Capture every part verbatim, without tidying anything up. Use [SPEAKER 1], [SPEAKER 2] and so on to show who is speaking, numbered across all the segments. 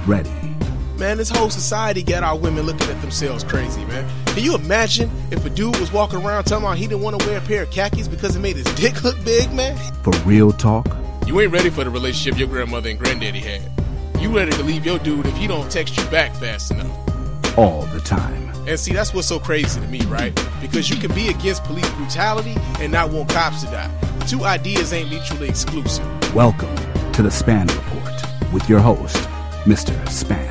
[SPEAKER 1] ready.
[SPEAKER 2] Man, this whole society got our women looking at themselves crazy, man. Can you imagine if a dude was walking around telling me he didn't want to wear a pair of khakis because it made his dick look big, man?
[SPEAKER 1] For real talk.
[SPEAKER 2] You ain't ready for the relationship your grandmother and granddaddy had. You ready to leave your dude if he don't text you back fast enough.
[SPEAKER 1] All the time.
[SPEAKER 2] And see, that's what's so crazy to me, right? Because you can be against police brutality and not want cops to die. The two ideas ain't mutually exclusive.
[SPEAKER 1] Welcome to the Span Report with your host, Mister Span.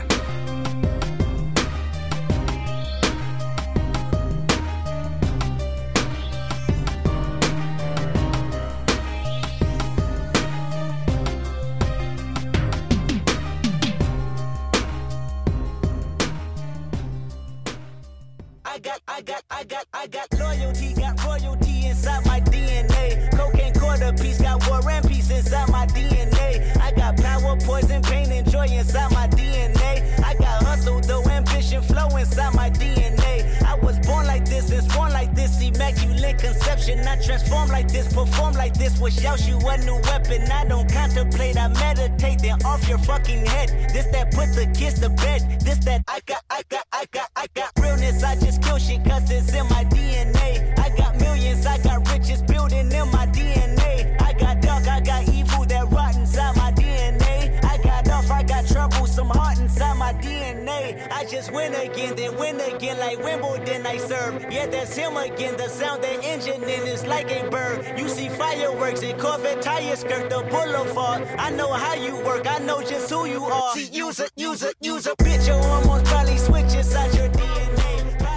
[SPEAKER 3] I got, I got, I got, I got loyalty, got royalty inside my D N A. Cocaine quarter piece, got war and peace inside my D N A. I got power, poison, pain, and joy inside my D N A. I got hustle, though, ambition, flow inside my D N A. I was born like this and born like this, immaculate conception. I transform like this, perform like this, wish out you a new weapon. I don't contemplate, I meditate, then off your fucking head. This that put the kids to bed. This that I got, I got, I got, I got realness. I just kill shit cause it's in my D N A. I got millions, I got riches building in my D N A. I got dark, I got evil that rot inside my D N A. I got off, I got trouble, some heart inside my D N A. I just win again, then win again like Wimbledon I serve. Yeah, that's him again, the sound that engine in is like a bird. You see fireworks and Corvette tires skirt the boulevard. I know how you work, I know just who you are. See, use a, use a, use a bitch, your hormones probably switch inside your D N A.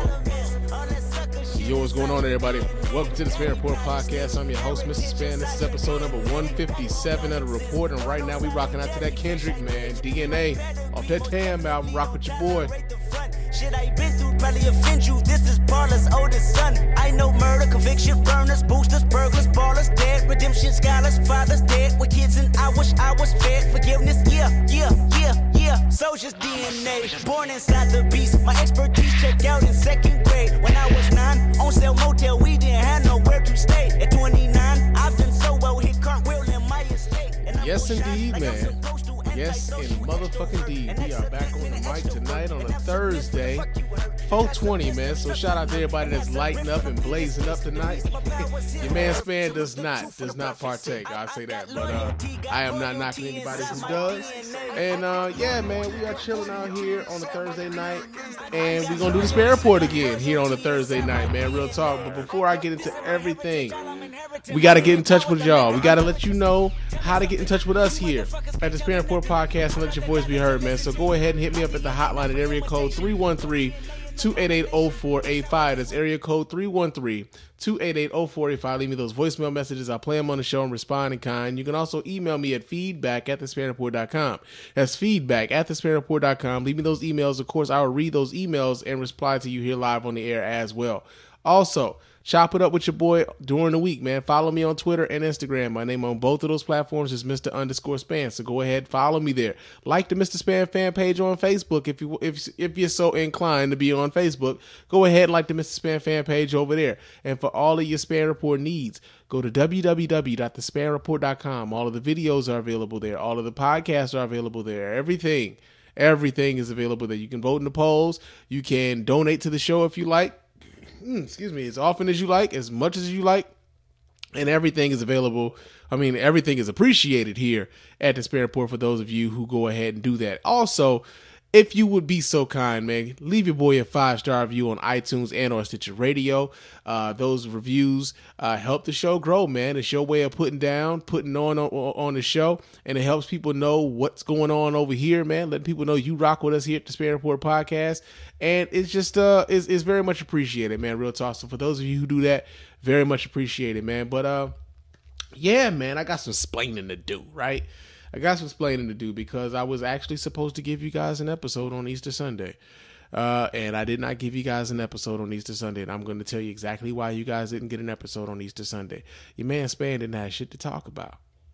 [SPEAKER 2] Yo, what's going on, everybody? Welcome to the Span Report podcast. I'm your host, Mister Span. This is episode number one fifty-seven of the report, and right now we rocking out to that Kendrick, man. D N A off that Tam album. Rock with your boy.
[SPEAKER 3] Shit I been through probably offend you. This is Parler's oldest son. I know murder, conviction, burners, boosters, burglars, ballers, dead, redemption, scholars, fathers dead with kids, and I wish I was fed. Forgiveness, yeah, yeah, yeah, yeah. Soldier's D N A, born inside the beast. My expertise checked out in second grade when I was nine. On sale motel, we didn't have nowhere to stay. At twenty-nine, I've done so well, hit cartwheel in my estate.
[SPEAKER 2] Yes, indeed, man. Yes, in motherfucking deed. We are back on the mic tonight on a Thursday, four twenty, man. So shout out to everybody that's lighting up and blazing up tonight. Your man Span does not, does not partake. I'll say that. But uh, I am not knocking anybody who does. And uh, yeah, man, we are chilling out here on a Thursday night. And we're going to do the Span Report again here on a Thursday night, man. Real talk. But before I get into everything, we got to get in touch with y'all. We got to let you know how to get in touch with us here at the Span Report podcast and let your voice be heard, man. So go ahead and hit me up at the hotline at area code three one three, two eight eight, zero four eight five. That's area code three one three, two eight eight, zero four eight five. Leave me those voicemail messages. I'll play them on the show and respond in kind. You can also email me at feedback at the span report dot com. That's feedback at the span report dot com. Leave me those emails. Of course, I will read those emails and reply to you here live on the air as well. Also, chop it up with your boy during the week, man. Follow me on Twitter and Instagram. My name on both of those platforms is Mister underscore Span. So go ahead, follow me there. Like the Mister Span fan page on Facebook if you if if you're so inclined to be on Facebook. Go ahead and like the Mister Span fan page over there. And for all of your Span Report needs, go to w w w dot the span report dot com. All of the videos are available there. All of the podcasts are available there. Everything, everything is available there. You can vote in the polls. You can donate to the show if you like. Excuse me, as often as you like, as much as you like, and everything is available. I mean, everything is appreciated here at the Span Report for those of you who go ahead and do that. Also, if you would be so kind, man, leave your boy a five-star review on iTunes and or Stitcher Radio. Uh, those reviews uh, help the show grow, man. It's your way of putting down, putting on, on on the show, and it helps people know what's going on over here, man. Letting people know you rock with us here at the Span Report Podcast. And it's just, uh, it's, it's very much appreciated, man, real talk. So for those of you who do that, very much appreciated, man. But, uh, yeah, man, I got some splaining to do, right? I got some explaining to do because I was actually supposed to give you guys an episode on Easter Sunday. Uh, and I did not give you guys an episode on Easter Sunday. And I'm going to tell you exactly why you guys didn't get an episode on Easter Sunday. Your man Span didn't have shit to talk about.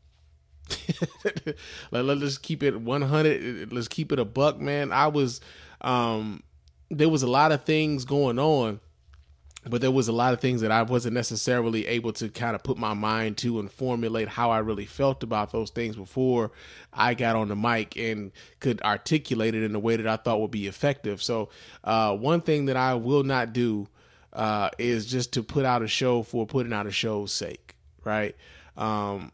[SPEAKER 2] Let, let's keep it one hundred. Let's keep it a buck, man. I was, um, there was a lot of things going on but there was a lot of things that I wasn't necessarily able to kind of put my mind to and formulate how I really felt about those things before I got on the mic and could articulate it in a way that I thought would be effective. So uh, one thing that I will not do uh, is just to put out a show for putting out a show's sake, right? Um,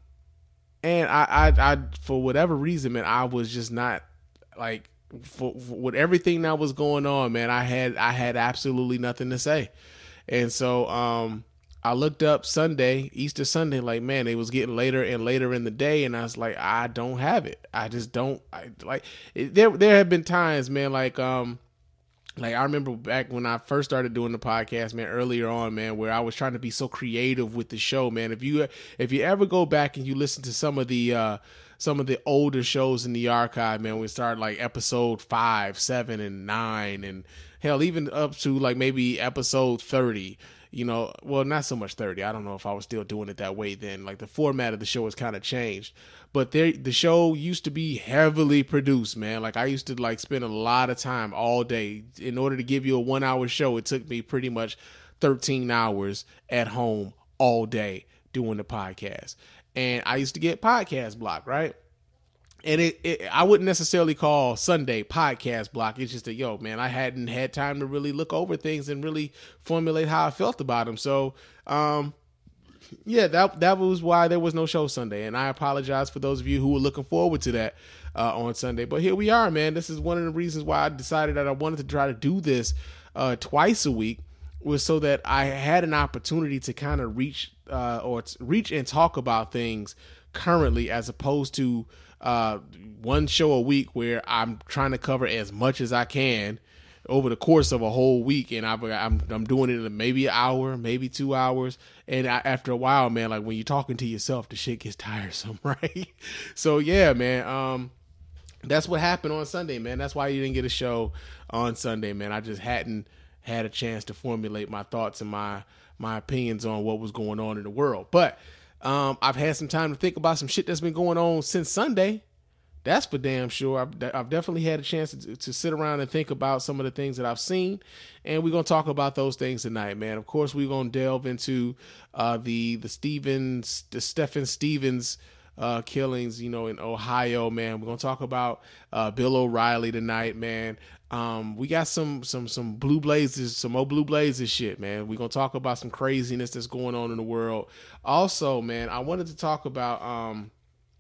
[SPEAKER 2] and I, I, I, for whatever reason, man, I was just not like, for, for with everything that was going on, man, I had, I had absolutely nothing to say. And so um, I looked up Sunday, Easter Sunday, like, man, it was getting later and later in the day. And I was like, I don't have it. I just don't I, like it, there. There have been times, man, like um, like I remember back when I first started doing the podcast, man, earlier on, man, where I was trying to be so creative with the show, man. If you if you ever go back and you listen to some of the uh, some of the older shows in the archive, man, we started like episode five, seven, and nine, and hell, even up to like maybe episode thirty, you know, well, not so much thirty. I don't know if I was still doing it that way then. Like the format of the show has kind of changed, but there, the show used to be heavily produced, man. Like I used to like spend a lot of time all day in order to give you a one hour show. It took me pretty much thirteen hours at home all day doing the podcast. And I used to get podcast block, right? And it, it, I wouldn't necessarily call Sunday podcast block. It's just that, yo, man, I hadn't had time to really look over things and really formulate how I felt about them. So, um, yeah, that that was why there was no show Sunday. And I apologize for those of you who were looking forward to that uh, on Sunday. But here we are, man. This is one of the reasons why I decided that I wanted to try to do this uh, twice a week, was so that I had an opportunity to kind of reach uh, or t- reach and talk about things currently, as opposed to uh, one show a week where I'm trying to cover as much as I can over the course of a whole week. And I've, I'm, I'm doing it in maybe an hour, maybe two hours. And I, after a while, man, like when you're talking to yourself, the shit gets tiresome, right? So yeah, man, um, that's what happened on Sunday, man. That's why you didn't get a show on Sunday, man. I just hadn't had a chance to formulate my thoughts and my, my opinions on what was going on in the world. But Um, I've had some time to think about some shit that's been going on since Sunday. That's for damn sure. I've, I've definitely had a chance to, to sit around and think about some of the things that I've seen, and we're going to talk about those things tonight, man. Of course, we're going to delve into uh, the the Stevens, the Stephen Stevens uh, killings, you know, in Ohio, man. We're going to talk about uh, Bill O'Reilly tonight, man. Um, we got some, some, some blue blazes, some more blue blazes shit, man. We're going to talk about some craziness that's going on in the world. Also, man, I wanted to talk about, um,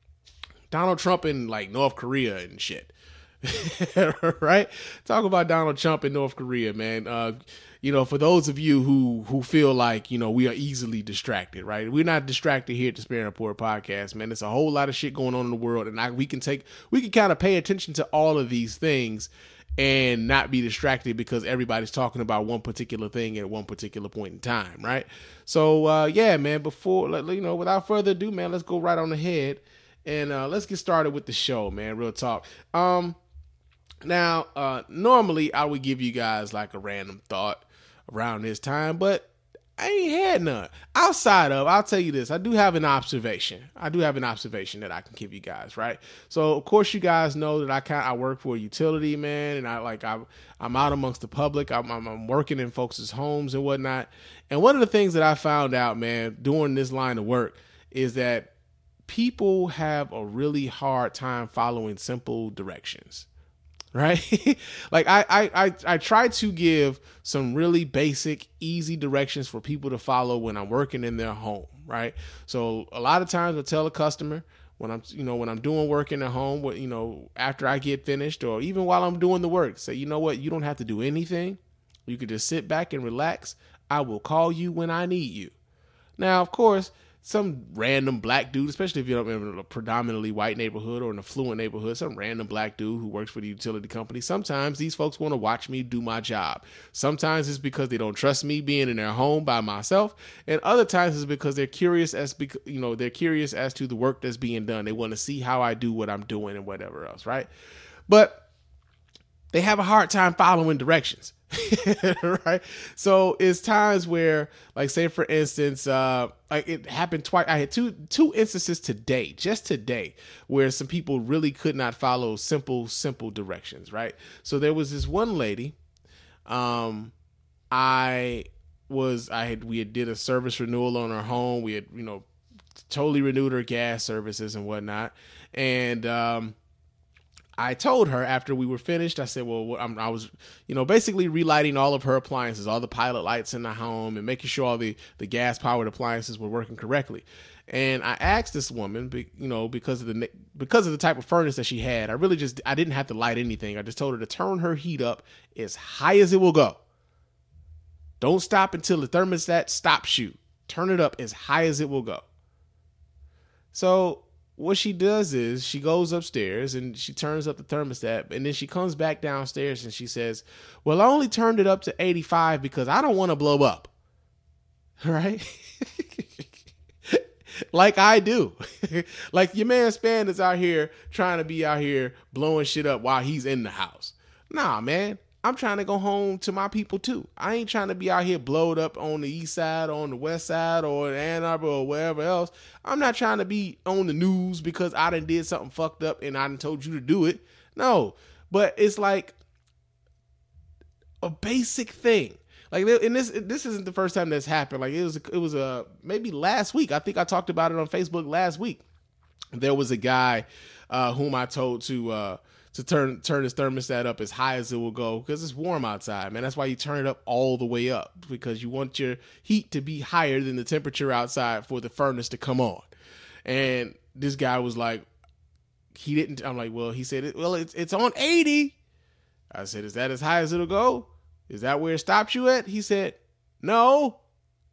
[SPEAKER 2] Donald Trump in like North Korea and shit, right? Talk about Donald Trump in North Korea, man. Uh, you know, for those of you who, who feel like, you know, we are easily distracted, right? We're not distracted here at the Spare Report podcast, man. There's a whole lot of shit going on in the world, and I, we can take, we can kind of pay attention to all of these things and not be distracted because everybody's talking about one particular thing at one particular point in time, right? So, uh, yeah, man, before, you know, without further ado, man, let's go right on ahead and uh, let's get started with the show, man, real talk. Um, now, uh, normally I would give you guys like a random thought around this time, but I ain't had none. Outside of, I'll tell you this, I do have an observation. I do have an observation that I can give you guys, right? So, of course, you guys know that I kind I work for a utility, man, and I like I I'm out amongst the public. I'm, I'm I'm working in folks' homes and whatnot. And one of the things that I found out, man, doing this line of work is that people have a really hard time following simple directions. Right? Like I, I, I, I try to give some really basic, easy directions for people to follow when I'm working in their home. Right. So a lot of times I tell a customer when I'm, you know, when I'm doing work in their home, what, you know, after I get finished or even while I'm doing the work, say, you know what, you don't have to do anything. You could just sit back and relax. I will call you when I need you. Now, of course, some random black dude, especially if you're in a predominantly white neighborhood or an affluent neighborhood, some random black dude who works for the utility company. Sometimes these folks want to watch me do my job. Sometimes it's because they don't trust me being in their home by myself. And other times it's because they're curious as, you know, they're curious as to the work that's being done. They want to see how I do what I'm doing and whatever else. Right. But they have a hard time following directions. Right. So it's times where, like, say, for instance, uh, like it happened twice. I had two two instances today, just today, where some people really could not follow simple, simple directions. Right. So there was this one lady. Um, I was I had we had did a service renewal on our home. We had, you know, totally renewed her gas services and whatnot. And um, I told her after we were finished, I said, well, I'm, I was, you know, basically relighting all of her appliances, all the pilot lights in the home, and making sure all the, the gas powered appliances were working correctly. And I asked this woman, you know, because of the because of the type of furnace that she had, I really just, I didn't have to light anything. I just told her to turn her heat up as high as it will go. Don't stop until the thermostat stops you. Turn it up as high as it will go. So what she does is she goes upstairs and she turns up the thermostat, and then she comes back downstairs and she says, well, I only turned it up to eighty-five because I don't want to blow up. Right? Like I do. Like your man Span is out here trying to be out here blowing shit up while he's in the house. Nah, man. I'm trying to go home to my people too. I ain't trying to be out here blowed up on the east side, or on the west side, or Ann Arbor, or wherever else. I'm not trying to be on the news because I done did something fucked up and I done told you to do it. No, but it's like a basic thing. Like, and this this isn't the first time that's happened. Like it was it was a maybe last week. I think I talked about it on Facebook last week. There was a guy uh, whom I told to. Uh, to turn turn his thermostat up as high as it will go because it's warm outside, man. That's why you turn it up all the way up, because you want your heat to be higher than the temperature outside for the furnace to come on. And this guy was like, he didn't, I'm like, well, he said, well, it's it's on eighty. I said, is that as high as it'll go? Is that where it stops you at? He said, no.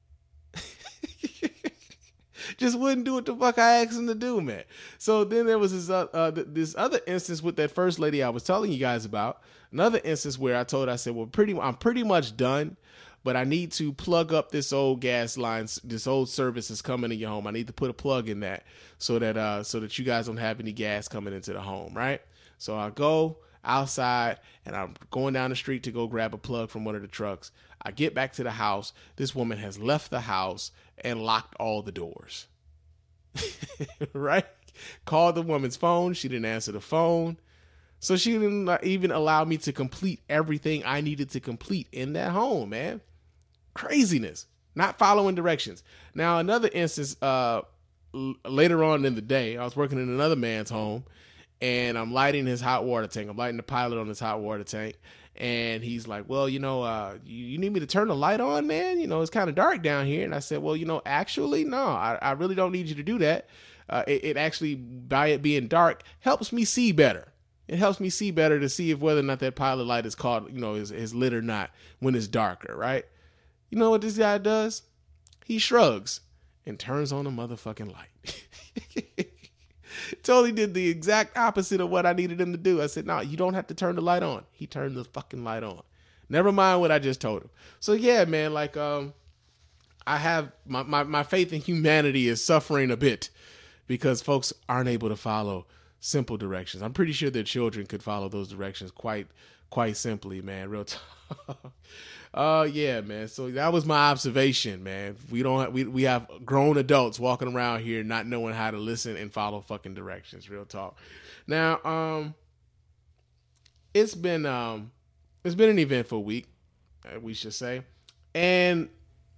[SPEAKER 2] Just wouldn't do what the fuck I asked him to do, man. So then there was this uh, uh, this other instance with that first lady I was telling you guys about. Another instance where I told her, I said, well, pretty, I'm pretty much done, but I need to plug up this old gas line. This old service is coming to your home. I need to put a plug in that so that uh, so that you guys don't have any gas coming into the home, right? So I go outside and I'm going down the street to go grab a plug from one of the trucks. I get back to the house. This woman has left the house and locked all the doors. Right? Called the woman's phone. She didn't answer the phone. So she didn't even allow me to complete everything I needed to complete in that home, man. Craziness. Not following directions. Now, another instance, uh, l- later on in the day, I was working in another man's home, and I'm lighting his hot water tank. I'm lighting the pilot on his hot water tank. And he's like, well, you know, uh, you, you need me to turn the light on, man? You know, it's kind of dark down here. And I said, well, you know, actually, no, I, I really don't need you to do that. Uh, it, it actually, by it being dark, helps me see better. It helps me see better to see if whether or not that pilot light is caught, you know, is, is lit or not when it's darker, right? You know what this guy does? He shrugs and turns on the motherfucking light. Totally did the exact opposite of what I needed him to do. I said, no, you don't have to turn the light on. He turned the fucking light on. Never mind what I just told him. So yeah, man, like, um, I have my, my, my faith in humanity is suffering a bit because folks aren't able to follow simple directions. I'm pretty sure their children could follow those directions quite, quite simply, man. Real talk. Uh, yeah, man. So that was my observation, man. We don't have, we, we have grown adults walking around here not knowing how to listen and follow fucking directions. Real talk. Now, um, it's been, um, it's been an eventful week, we should say. And,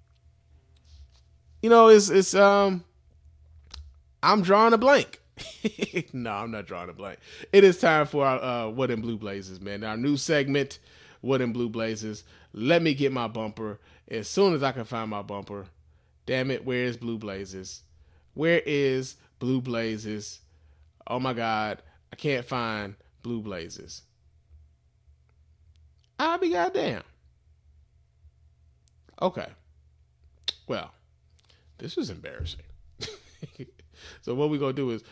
[SPEAKER 2] you know, it's, it's, um, I'm drawing a blank. No, I'm not drawing a blank. It is time for our, uh, What in Blue Blazes, man. Our new segment, What in Blue Blazes. Let me get my bumper as soon as I can find my bumper. Damn it, where is Blue Blazes? Where is Blue Blazes? Oh my God, I can't find Blue Blazes. I'll be goddamn. Okay. Well, this was embarrassing. So what we gonna do is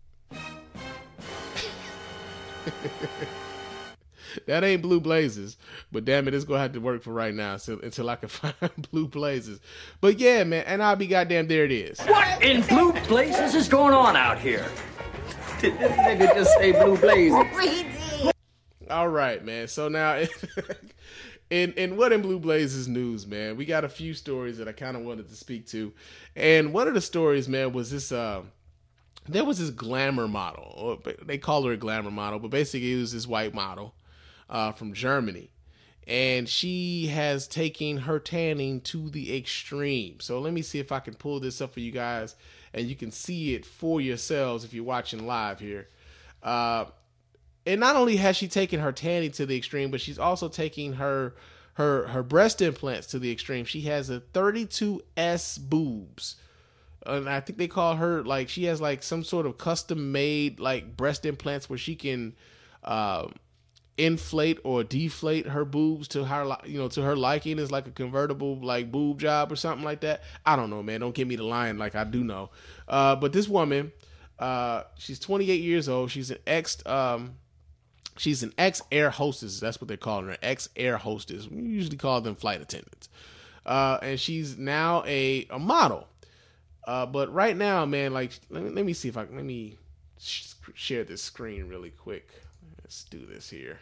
[SPEAKER 2] that ain't Blue Blazes, but damn it, it's gonna have to work for right now so, until I can find Blue Blazes. But yeah, man, and I'll be goddamn, there it is.
[SPEAKER 4] What in Blue Blazes is going on out here?
[SPEAKER 5] Did this nigga just say Blue Blazes?
[SPEAKER 2] All right, man. So now, in in What in Blue Blazes news, man, we got a few stories that I kind of wanted to speak to, and one of the stories, man, was this. Uh, there was this glamour model, or they call her a glamour model, but basically it was this white model uh, from Germany, and she has taken her tanning to the extreme. So let me see if I can pull this up for you guys, and you can see it for yourselves if you're watching live here. Uh, and not only has she taken her tanning to the extreme, but she's also taking her her her breast implants to the extreme. She has a thirty-two S boobs. And I think they call her, like, she has like some sort of custom made like breast implants where she can uh, inflate or deflate her boobs to her, you know, to her liking. Is like a convertible like boob job or something like that. I don't know, man. Don't get me to lying like I do know. Uh, but this woman, uh, she's twenty-eight years old. She's an ex, um, she's an ex air hostess. That's what they're calling her, ex air hostess. We usually call them flight attendants. Uh, and she's now a a model. Uh, but right now, man, like, let me, let me see if I can, let me sh- share this screen really quick. Let's do this here.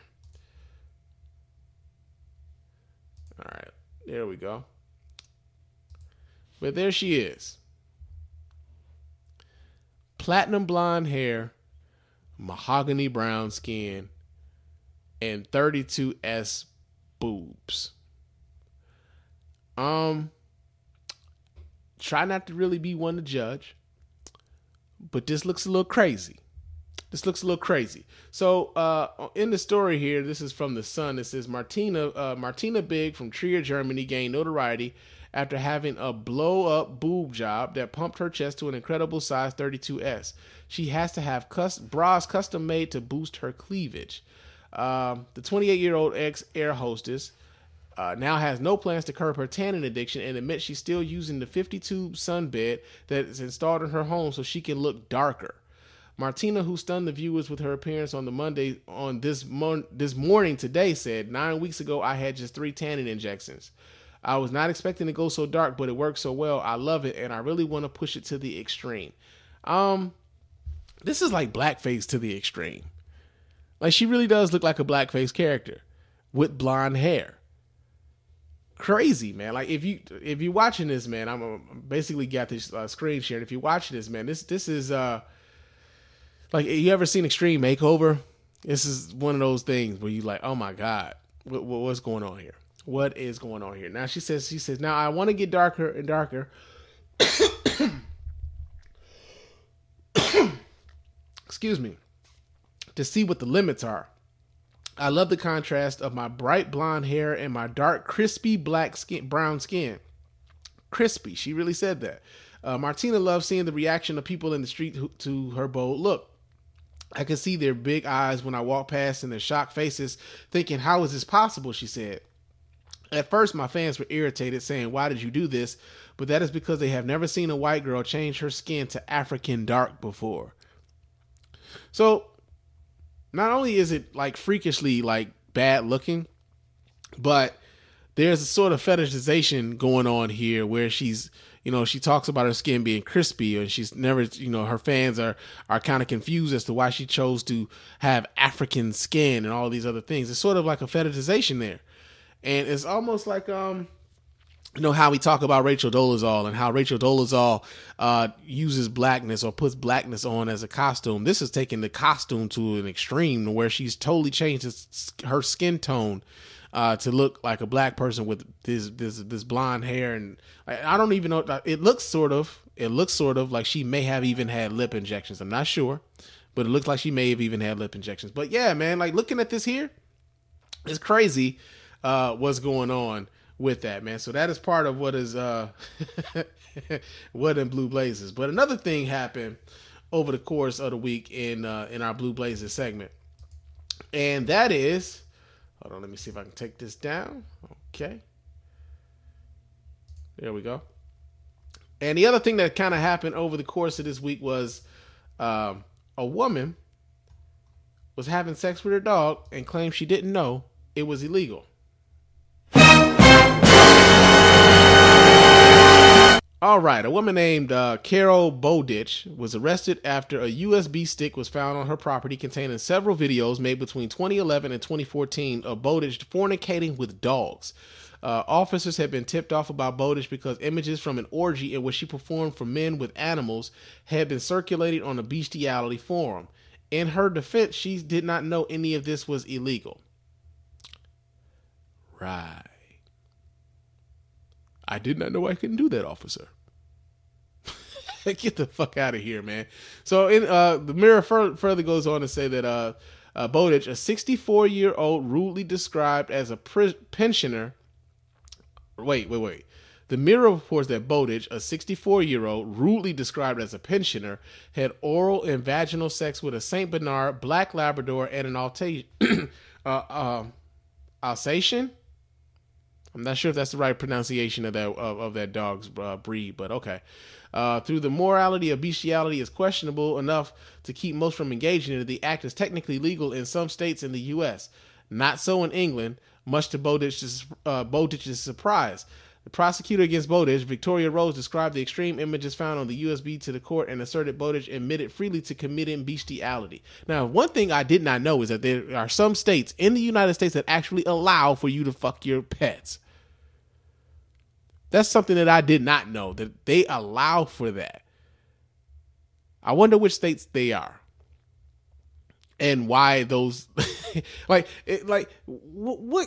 [SPEAKER 2] All right, there we go. But there she is. Platinum blonde hair, mahogany brown skin, and thirty-two S boobs. Um... Try not to really be one to judge, but this looks a little crazy. This looks a little crazy. So uh, in the story here, this is from The Sun. It says Martina uh, Martina Big from Trier, Germany gained notoriety after having a blow-up boob job that pumped her chest to an incredible size thirty-two S. She has to have cus- bras custom made to boost her cleavage. Um, the twenty-eight-year-old ex-air hostess Uh, now has no plans to curb her tanning addiction and admits she's still using the fifty-tube sunbed that is installed in her home so she can look darker. Martina, who stunned the viewers with her appearance on the Monday on this mon- this morning today, said, "Nine weeks ago, I had just three tanning injections. I was not expecting to go so dark, but it worked so well. I love it, and I really want to push it to the extreme." Um, this is like blackface to the extreme. Like, she really does look like a blackface character with blonde hair. Crazy, man. Like, if you if you're watching this, man, I'm uh, basically got this uh, screen shared. If you're watching this, man, this this is uh like, you ever seen Extreme Makeover? This is one of those things where you like, oh my god, what, what what's going on here? What is going on here? Now she says she says now I want to get darker and darker. Excuse me. To see what the limits are. I love the contrast of my bright blonde hair and my dark, crispy black skin, brown skin. Crispy. She really said that. Uh, Martina loves seeing the reaction of people in the street to her bold look. I can see their big eyes when I walk past and their shocked faces thinking, how is this possible? She said. At first, my fans were irritated, saying, why did you do this? But that is because they have never seen a white girl change her skin to African dark before. So, not only is it like freakishly like bad looking, but there's a sort of fetishization going on here where she's, you know, she talks about her skin being crispy, and she's never, you know, her fans are, are kind of confused as to why she chose to have African skin and all these other things. It's sort of like a fetishization there. And it's almost like, um, you know, how we talk about Rachel Dolezal and how Rachel Dolezal uh, uses blackness or puts blackness on as a costume. This is taking the costume to an extreme where she's totally changed his, her skin tone uh, to look like a black person with this this this blonde hair. And I, I don't even know. It looks sort of it looks sort of like she may have even had lip injections. I'm not sure, but it looks like she may have even had lip injections. But yeah, man, like looking at this here, it's crazy uh, what's going on with that, man. So that is part of what is uh what in Blue Blazers. But another thing happened over the course of the week in uh in our Blue Blazers segment, and that is, hold on, let me see if I can take this down. Okay, there we go. And the other thing that kind of happened over the course of this week was um a woman was having sex with her dog and claimed she didn't know it was illegal. All right, a woman named uh, Carol Bowditch was arrested after a U S B stick was found on her property containing several videos made between twenty eleven and twenty fourteen of Bowditch fornicating with dogs. Uh, officers had been tipped off about Bowditch because images from an orgy in which she performed for men with animals had been circulated on a bestiality forum. In her defense, she did not know any of this was illegal. Right. I did not know I couldn't do that, officer. Get the fuck out of here, man. So in uh, the Mirror fur- further goes on to say that uh, uh, Bowditch, a sixty-four-year-old rudely described as a pri- pensioner. Wait, wait, wait. The Mirror reports that Bowditch, a sixty-four-year-old rudely described as a pensioner, had oral and vaginal sex with a Saint Bernard, Black Labrador, and an Alta- uh, uh, Alsatian. I'm not sure if that's the right pronunciation of that of, of that dog's uh, breed, but okay. Uh, through the morality of bestiality is questionable enough to keep most from engaging in it, the act is technically legal in some states in the U S. Not so in England, much to Bowditch's, uh, Bowditch's surprise. The prosecutor against Bowditch, Victoria Rose, described the extreme images found on the U S B to the court and asserted Bowditch admitted freely to committing bestiality. Now, one thing I did not know is that there are some states in the United States that actually allow for you to fuck your pets. That's something that I did not know, that they allow for that. I wonder which states they are and why those, like, it, like what, what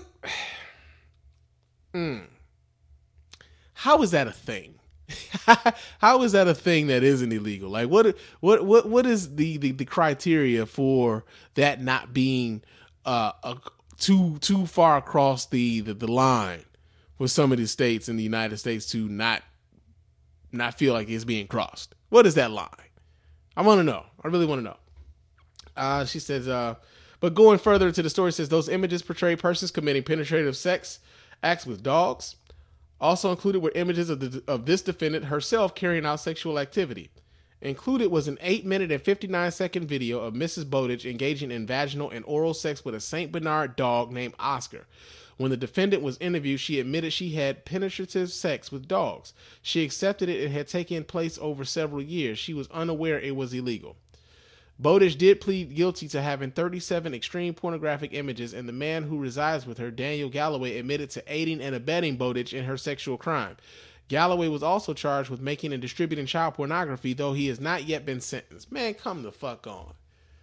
[SPEAKER 2] mm. How is that a thing? How is that a thing that isn't illegal? Like, what, what, what, what is the, the, the criteria for that not being uh, a, too, too far across the, the, the line? For some of the states in the United States to not not feel like it's being crossed. What is that line? I want to know. I really want to know. Uh, she says, uh, but going further into the story, says those images portray persons committing penetrative sex acts with dogs. Also included were images of, the, of this defendant herself carrying out sexual activity. Included was an eight minute and fifty-nine second video of Missus Bowditch engaging in vaginal and oral sex with a Saint Bernard dog named Oscar. When the defendant was interviewed, she admitted she had penetrative sex with dogs. She accepted it and had taken place over several years. She was unaware it was illegal. Bowditch did plead guilty to having thirty-seven extreme pornographic images, and the man who resides with her, Daniel Galloway, admitted to aiding and abetting Bowditch in her sexual crime. Galloway was also charged with making and distributing child pornography, though he has not yet been sentenced. Man, come the fuck on.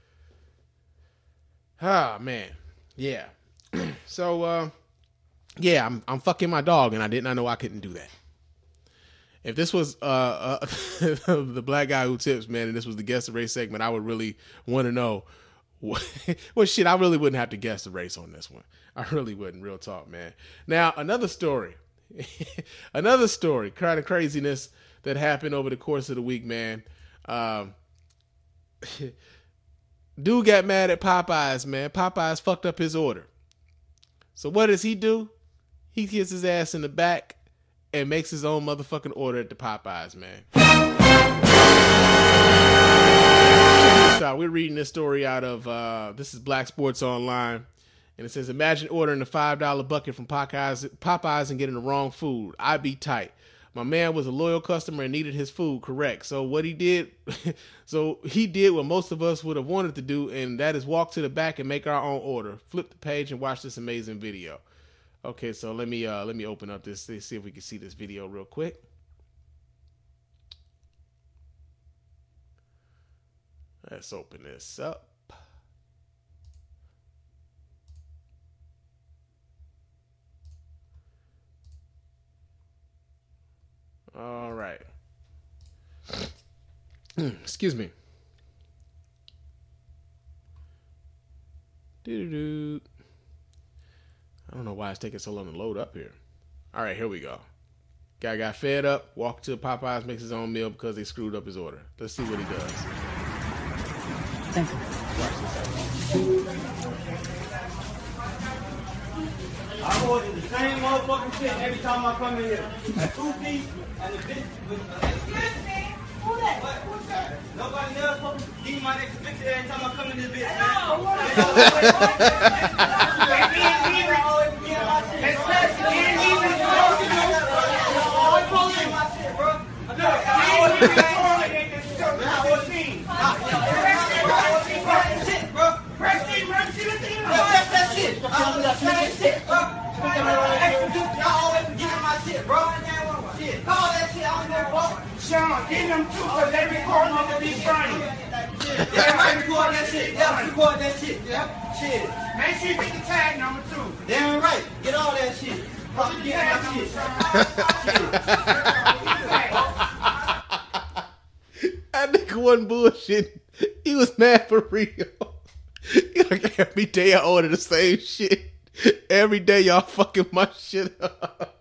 [SPEAKER 2] Ah, man. Yeah. so, uh, yeah, I'm I'm fucking my dog, and I did not know I couldn't do that. If this was uh, uh the black guy who tips, man, and this was the guess the race segment, I would really want to know. What, well, shit, I really wouldn't have to guess the race on this one. I really wouldn't. Real talk, man. Now, another story. another story, kind of craziness that happened over the course of the week, man. Um, dude got mad at Popeyes, man. Popeyes fucked up his order. So what does he do? He gets his ass in the back and makes his own motherfucking order at the Popeyes, man. So we're reading this story out of, uh, this is Black Sports Online. And it says, imagine ordering a five dollar bucket from Popeyes, Popeyes and getting the wrong food. I'd be tight. My man was a loyal customer and needed his food, correct. So what he did, so he did what most of us would have wanted to do, and that is walk to the back and make our own order. Flip the page and watch this amazing video. Okay, so let me uh, let me open up this, see if we can see this video real quick. Let's open this up. All right. Excuse me. Doo-doo-doo. I don't know why it's taking so long to load up here. All right, here we go. Guy got fed up, walked to Popeyes, makes his own meal because they screwed up his order. Let's see what he does.
[SPEAKER 6] Thank you.
[SPEAKER 2] Watch this.
[SPEAKER 7] I order the same motherfucking shit every time I come in here. A two-piece and a bitch with a... Excuse me? Who that? What? Who's that? Nobody else fucking give me my next bitch every time I come in this bitch, man. No, what?
[SPEAKER 8] Sean, give them two because they recording it to be funny.
[SPEAKER 7] Yeah, record that shit. Yeah, record that shit. Yeah, shit.
[SPEAKER 8] Make sure you get the tag number two.
[SPEAKER 7] Damn right. Get all that shit. Fucking get that shit.
[SPEAKER 2] That nigga wasn't bullshit. He was mad for real. He like, every day I order the same shit. Every day y'all fucking my shit up.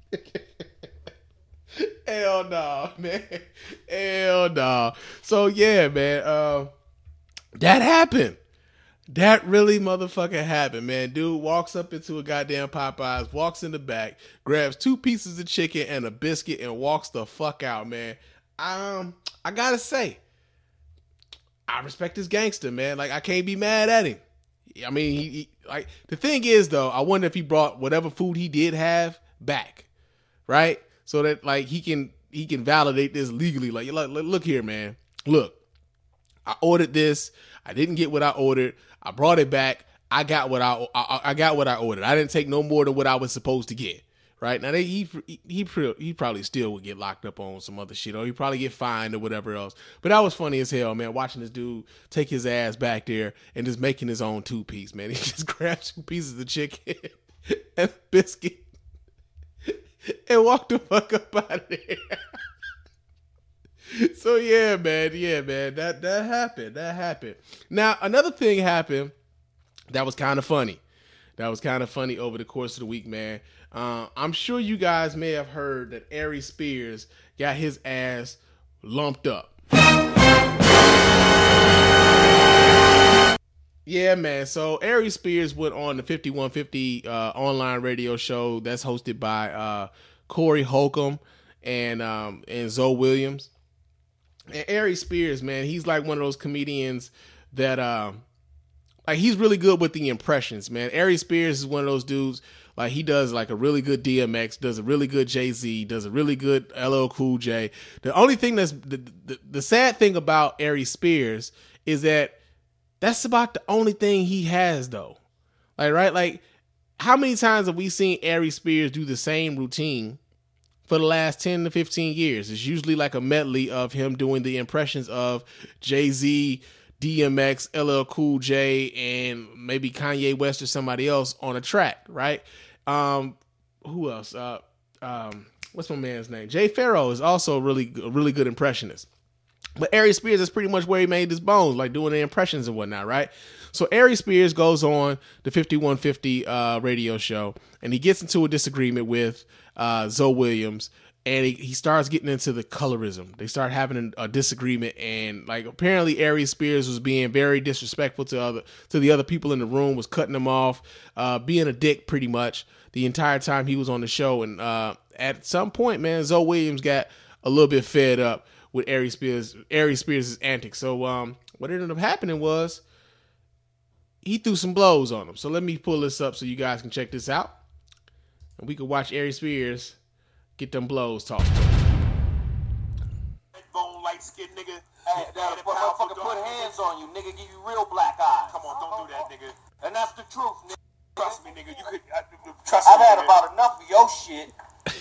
[SPEAKER 2] Hell no, man. Hell no. So yeah, man. Uh, that happened. That really motherfucking happened, man. Dude walks up into a goddamn Popeyes, walks in the back, grabs two pieces of chicken and a biscuit, and walks the fuck out, man. Um, I gotta say, I respect this gangster, man. Like, I can't be mad at him. I mean, he, he like the thing is though, I wonder if he brought whatever food he did have back, right? So that like he can he can validate this legally. Like, look, look here, man. Look, I ordered this. I didn't get what I ordered. I brought it back. I got what I I, I got what I ordered. I didn't take no more than what I was supposed to get. Right now, they, he he he he probably still would get locked up on some other shit, or he probably get fined or whatever else. But that was funny as hell, man. Watching this dude take his ass back there and just making his own two piece, man. He just grabbed two pieces of chicken and biscuit and walked the fuck up out of there. So yeah, man, yeah, man, that that happened. That happened. Now another thing happened that was kind of funny. That was kind of funny over the course of the week, man. Uh, I'm sure you guys may have heard that Aries Spears got his ass lumped up. Yeah, man. So Aries Spears went on the fifty-one fifty uh, online radio show that's hosted by uh, Corey Holcomb and um, and Zoe Williams. And Aries Spears, man, he's like one of those comedians that uh, like he's really good with the impressions, man. Aries Spears is one of those dudes. Like, he does like a really good D M X, does a really good Jay-Z, does a really good L L Cool J. The only thing that's the, the, the sad thing about Aries Spears is that that's about the only thing he has, though. Like, right? Like, how many times have we seen Aries Spears do the same routine for the last ten to fifteen years? It's usually like a medley of him doing the impressions of Jay-Z, D M X, L L Cool J, and maybe Kanye West or somebody else on a track, right? Um, who else? Uh, um, what's my man's name? Jay Pharoah is also a really, a really good impressionist. But Aries Spears is pretty much where he made his bones, like doing the impressions and whatnot, right? So Aries Spears goes on the fifty-one fifty uh, radio show, and he gets into a disagreement with uh, Zoe Williams. And he, he starts getting into the colorism. They start having a, a disagreement, and like apparently Aries Spears was being very disrespectful to other to the other people in the room, was cutting them off, uh, being a dick pretty much the entire time he was on the show. And uh, at some point, man, Zoe Williams got a little bit fed up with Aries Spears Aries Spears' antics. So um, what ended up happening was he threw some blows on him. So let me pull this up so you guys can check this out, and we can watch Aries Spears get them blows talk to him.
[SPEAKER 9] Bone light skinned nigga.
[SPEAKER 10] Hey, that motherfucker put hands on you, nigga. Give you real black eyes.
[SPEAKER 9] Come on, don't do that, nigga.
[SPEAKER 10] And that's the truth, nigga.
[SPEAKER 9] Trust me, nigga. You could I, trust me.
[SPEAKER 10] I've had
[SPEAKER 9] nigga.
[SPEAKER 10] about enough of your shit.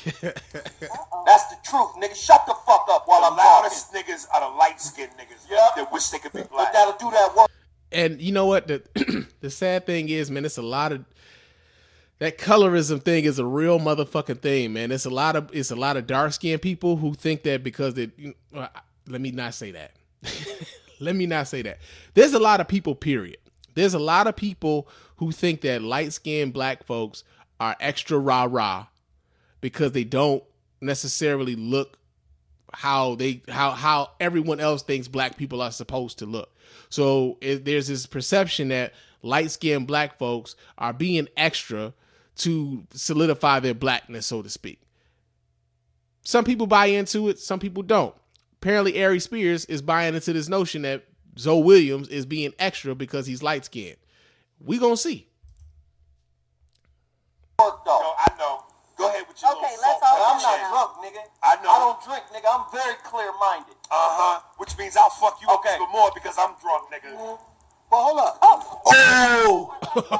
[SPEAKER 10] That's the truth, nigga. Shut the fuck up while
[SPEAKER 9] the
[SPEAKER 10] I'm talking.
[SPEAKER 9] loudest niggas are the light skinned niggas.
[SPEAKER 10] Yep.
[SPEAKER 9] That wish they could be
[SPEAKER 10] But
[SPEAKER 9] black.
[SPEAKER 10] that'll do that work.
[SPEAKER 2] And you know what? The the sad thing is, man, it's a lot of that colorism thing is a real motherfucking thing, man. It's a lot of it's a lot of dark skinned people who think that because they. Well, let me not say that. Let me not say that. There's a lot of people. Period. There's a lot of people who think that light skinned black folks are extra rah rah because they don't necessarily look how they how how everyone else thinks black people are supposed to look. So it, there's this perception that light skinned black folks are being extra to solidify their blackness, so to speak. Some people buy into it, some people don't. Apparently, Aries Spears is buying into this notion that Zoe Williams is being extra because he's light skinned. We gonna see.
[SPEAKER 10] Work, though.
[SPEAKER 9] No, I know. Go ahead with your
[SPEAKER 11] Okay,
[SPEAKER 9] little
[SPEAKER 11] let's
[SPEAKER 9] salt.
[SPEAKER 11] all
[SPEAKER 10] I'm not
[SPEAKER 11] now.
[SPEAKER 10] drunk, nigga.
[SPEAKER 9] I know.
[SPEAKER 10] I don't drink, nigga. I'm very clear-minded.
[SPEAKER 9] Uh-huh. Which means I'll fuck you
[SPEAKER 10] Okay.
[SPEAKER 9] up even more because I'm drunk, nigga.
[SPEAKER 10] Well, hold up.
[SPEAKER 9] Oh!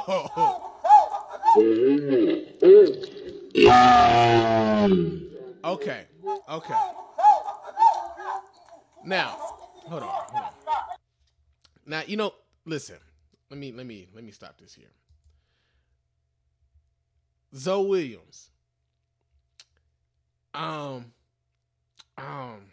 [SPEAKER 2] Okay. Okay. Now, hold on, hold on. Now, you know, listen. Let me let me let me stop this here. Zoe Williams um, um,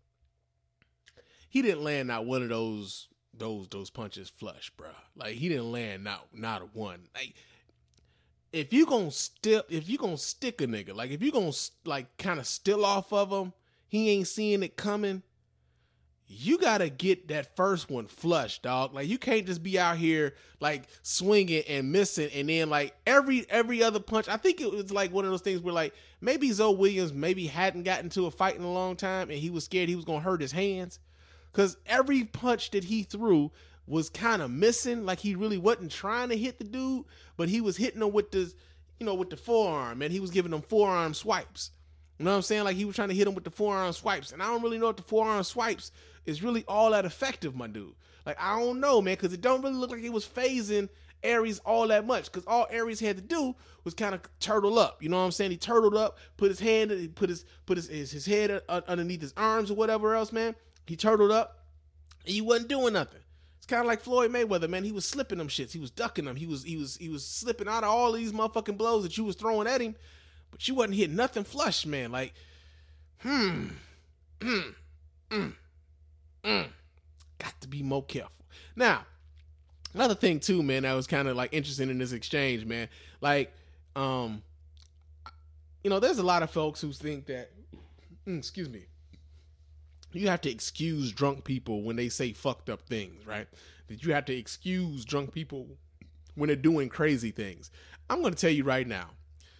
[SPEAKER 2] he didn't land not one of those those those punches flush, bro. Like he didn't land not not a one. Like if you gonna still if you gonna stick a nigga, like if you gonna like kind of still off of him, he ain't seeing it coming. You gotta get that first one flush, dog. Like you can't just be out here like swinging and missing, and then like every every other punch. I think it was like one of those things where like maybe Zoe Williams maybe hadn't gotten to a fight in a long time, and he was scared he was gonna hurt his hands. Because every punch that he threw was kind of missing. Like he really wasn't trying to hit the dude, but he was hitting him with the, you know, with the forearm, and he was giving him forearm swipes. You know what I'm saying? Like he was trying to hit him with the forearm swipes. And I don't really know if the forearm swipes is really all that effective, my dude. Like, I don't know, man, because it don't really look like it was phasing Aries all that much. Because all Aries had to do was kind of turtle up. You know what I'm saying? He turtled up, put his hand, he put his put his his, his head underneath his arms or whatever else, man. He turtled up, and he wasn't doing nothing. It's kind of like Floyd Mayweather, man. He was slipping them shits. He was ducking them. He was he was he was slipping out of all these motherfucking blows that you was throwing at him, but you wasn't hitting nothing flush, man. Like, hmm, mm, mm, mm. Got to be more careful. Now, another thing too, man, that was kind of like interesting in this exchange, man. Like, um, you know, there's a lot of folks who think that, mm, excuse me. You have to excuse drunk people when they say fucked up things, right? That you have to excuse drunk people when they're doing crazy things. I'm going to tell you right now,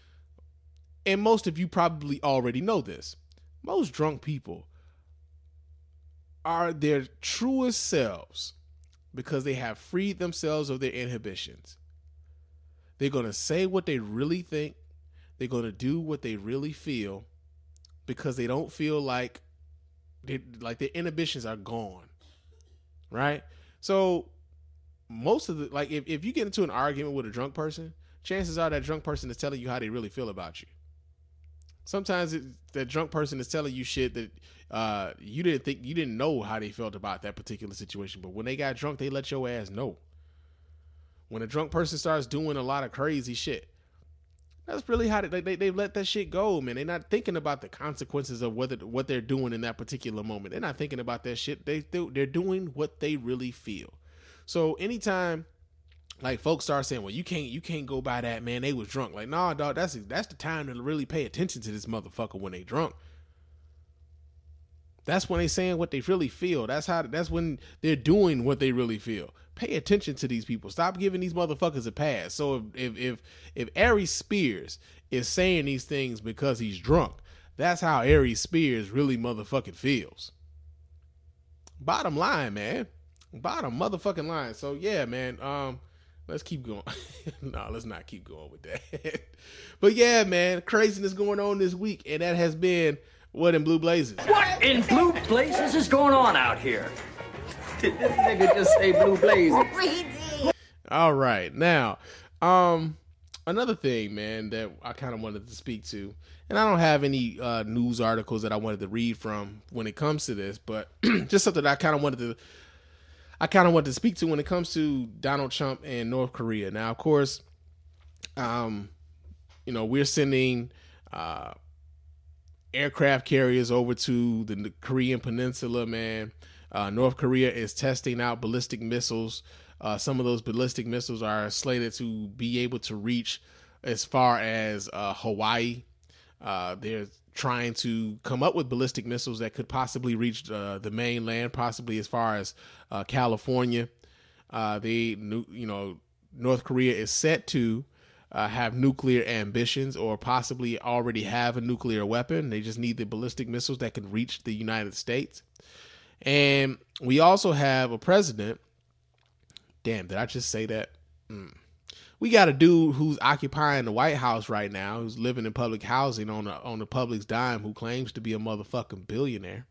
[SPEAKER 2] and most of you probably already know this, most drunk people are their truest selves because they have freed themselves of their inhibitions. They're going to say what they really think. They're going to do what they really feel because they don't feel like They, like their inhibitions are gone, right? So most of the, like if, if you get into an argument with a drunk person, chances are that drunk person is telling you how they really feel about you. Sometimes it, that drunk person is telling you shit that uh, you didn't think, you didn't know how they felt about that particular situation. But when they got drunk, they let your ass know. When a drunk person starts doing a lot of crazy shit, that's really how they, they they let that shit go, man. They're not thinking about the consequences of whether what they're doing in that particular moment. They're not thinking about that shit. They they're doing what they really feel. So anytime like folks start saying, "Well, you can't you can't go by that, man. They was drunk." Like, nah, dog. That's that's the time to really pay attention to this motherfucker when they drunk. That's when they saying what they really feel. That's how. That's when they're doing what they really feel. Pay attention to these people. Stop giving these motherfuckers a pass. So if if if, if Aries Spears is saying these things because he's drunk, that's how Aries Spears really motherfucking feels. Bottom line, man. Bottom motherfucking line. So yeah, man. Um, let's keep going. No, let's not keep going with that. But yeah, man, craziness going on this week, and that has been what in Blue Blazes.
[SPEAKER 4] What in Blue Blazes is going on out here?
[SPEAKER 5] This nigga just say Blue Blazes.
[SPEAKER 2] All right, now, um, another thing, man, that I kind of wanted to speak to, and I don't have any uh, news articles that I wanted to read from when it comes to this, but just something that I kind of wanted to, I kind of wanted to speak to when it comes to Donald Trump and North Korea. Now, of course, um, you know, we're sending uh, aircraft carriers over to the Korean Peninsula, man. Uh, North Korea is testing out ballistic missiles. Uh, some of those ballistic missiles are slated to be able to reach as far as uh, Hawaii. Uh, they're trying to come up with ballistic missiles that could possibly reach uh, the mainland, possibly as far as uh, California. Uh, they, you know, North Korea is set to uh, have nuclear ambitions or possibly already have a nuclear weapon. They just need the ballistic missiles that can reach the United States. And we also have a president. Damn, did I just say that? Mm. We got a dude who's occupying the White House right now, who's living in public housing on the, on the public's dime, who claims to be a motherfucking billionaire,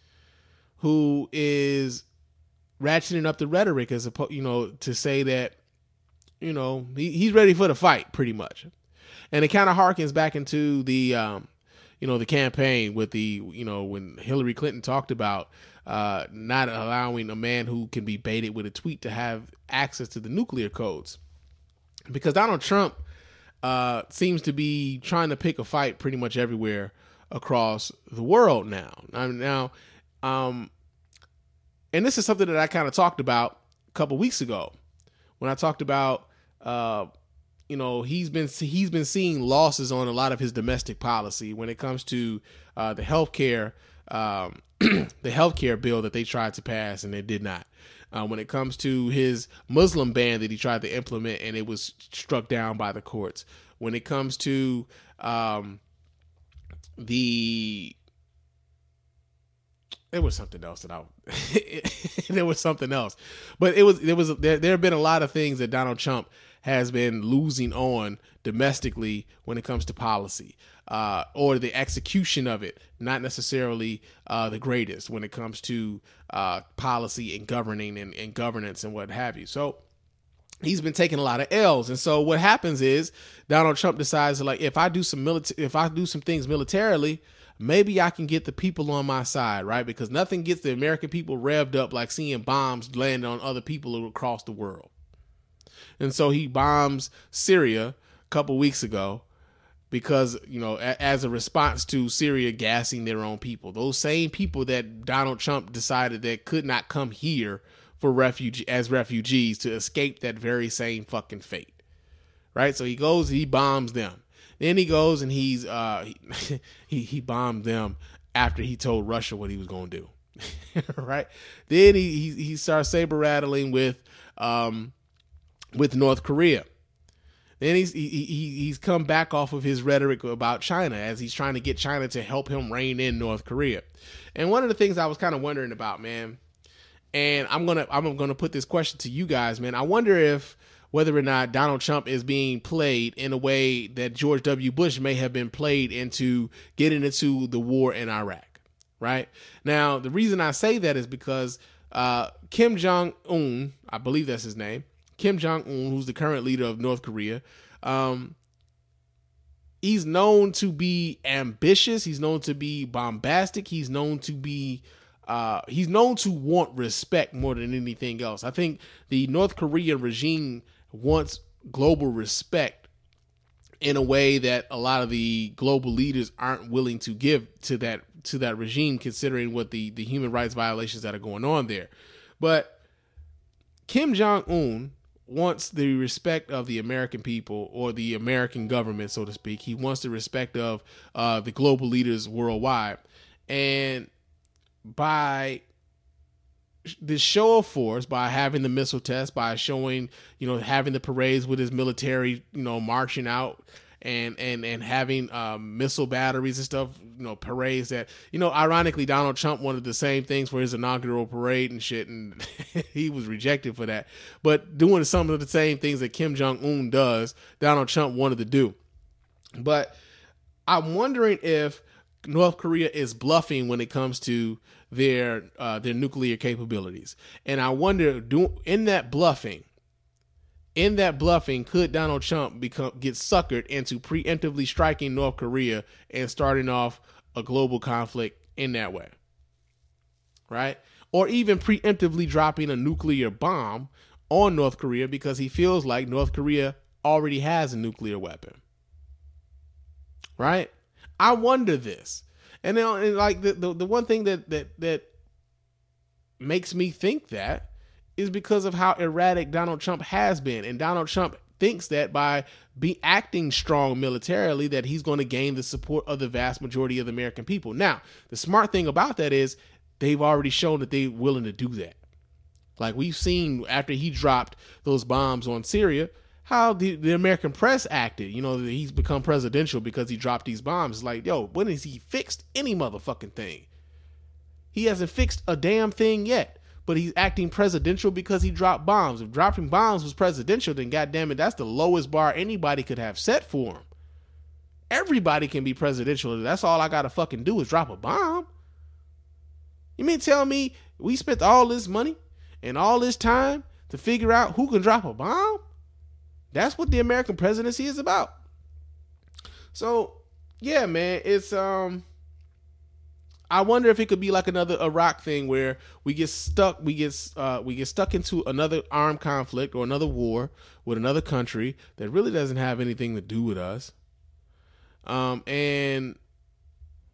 [SPEAKER 2] who is ratcheting up the rhetoric as a, you know, to say that, you know, he, he's ready for the fight, pretty much. And it kind of harkens back into the, um, you know, the campaign with the, you know, when Hillary Clinton talked about uh, not allowing a man who can be baited with a tweet to have access to the nuclear codes. Because Donald Trump uh, seems to be trying to pick a fight pretty much everywhere across the world now. Now, um, and this is something that I kind of talked about a couple weeks ago when I talked about, uh, you know, he's been he's been seeing losses on a lot of his domestic policy when it comes to uh, the healthcare um, the healthcare bill that they tried to pass and they did not. Uh, when it comes to his Muslim ban that he tried to implement and it was struck down by the courts. When it comes to um, the, there was something else that I, there was something else, but it was, there was, there, there have been a lot of things that Donald Trump has been losing on domestically when it comes to policy, uh, or the execution of it, not necessarily uh, the greatest when it comes to uh, policy and governing and, and governance and what have you. So he's been taking a lot of L's. And so what happens is Donald Trump decides, like, if I do some military, if I do some things militarily, maybe I can get the people on my side, right? Because nothing gets the American people revved up like seeing bombs land on other people across the world. And so he bombs Syria a couple weeks ago because, you know, a, as a response to Syria gassing their own people. Those same people that Donald Trump decided that could not come here for refugee as refugees to escape that very same fucking fate. Right? So he goes, he bombs them. Then he goes and he's uh he he, he bombed them after he told Russia what he was going to do. Right? Then he, he he starts saber rattling with um with North Korea. Then he's he, he he's come back off of his rhetoric about China as he's trying to get China to help him rein in North Korea. And one of the things I was kind of wondering about, man, and I'm gonna I'm gonna put this question to you guys, man. I wonder if whether or not Donald Trump is being played in a way that George W. Bush may have been played into getting into the war in Iraq. Right now, the reason I say that is because uh, Kim Jong-un, I believe that's his name, Kim Jong-un, who's the current leader of North Korea, um, he's known to be ambitious. He's known to be bombastic. He's known to be, uh, he's known to want respect more than anything else. I think the North Korean regime wants global respect in a way that a lot of the global leaders aren't willing to give to that to that regime, considering what the, the human rights violations that are going on there. But Kim Jong-un wants the respect of the American people or the American government, so to speak. He wants the respect of uh, the global leaders worldwide. And by this show of force, by having the missile test, by showing, you know, having the parades with his military, you know, marching out and, and, and having um, missile batteries and stuff, you know, parades that, you know, ironically, Donald Trump wanted the same things for his inaugural parade and shit, and he was rejected for that. But doing some of the same things that Kim Jong-un does, Donald Trump wanted to do. But I'm wondering if North Korea is bluffing when it comes to their uh, their nuclear capabilities. And I wonder, do, in that bluffing, in that bluffing, could Donald Trump become get suckered into preemptively striking North Korea and starting off a global conflict in that way? Right? Or even preemptively dropping a nuclear bomb on North Korea because he feels like North Korea already has a nuclear weapon. Right? I wonder this. And then, and like the, the the one thing that that that makes me think that is because of how erratic Donald Trump has been. And Donald Trump thinks that by be acting strong militarily, that he's going to gain the support of the vast majority of the American people. Now, the smart thing about that is they've already shown that they're willing to do that. Like we've seen after he dropped those bombs on Syria, how the, the American press acted. You know, he's become presidential because he dropped these bombs. It's like, yo, when has he fixed any motherfucking thing? He hasn't fixed a damn thing yet, but he's acting presidential because he dropped bombs. If dropping bombs was presidential, then goddamn it, that's the lowest bar anybody could have set for him. Everybody can be presidential. That's all I gotta fucking do is drop a bomb. You mean tell me we spent all this money and all this time to figure out who can drop a bomb? That's what the American presidency is about. So, yeah, man, it's, um, I wonder if it could be like another Iraq thing where we get stuck, we get, uh, we get stuck into another armed conflict or another war with another country that really doesn't have anything to do with us. Um, and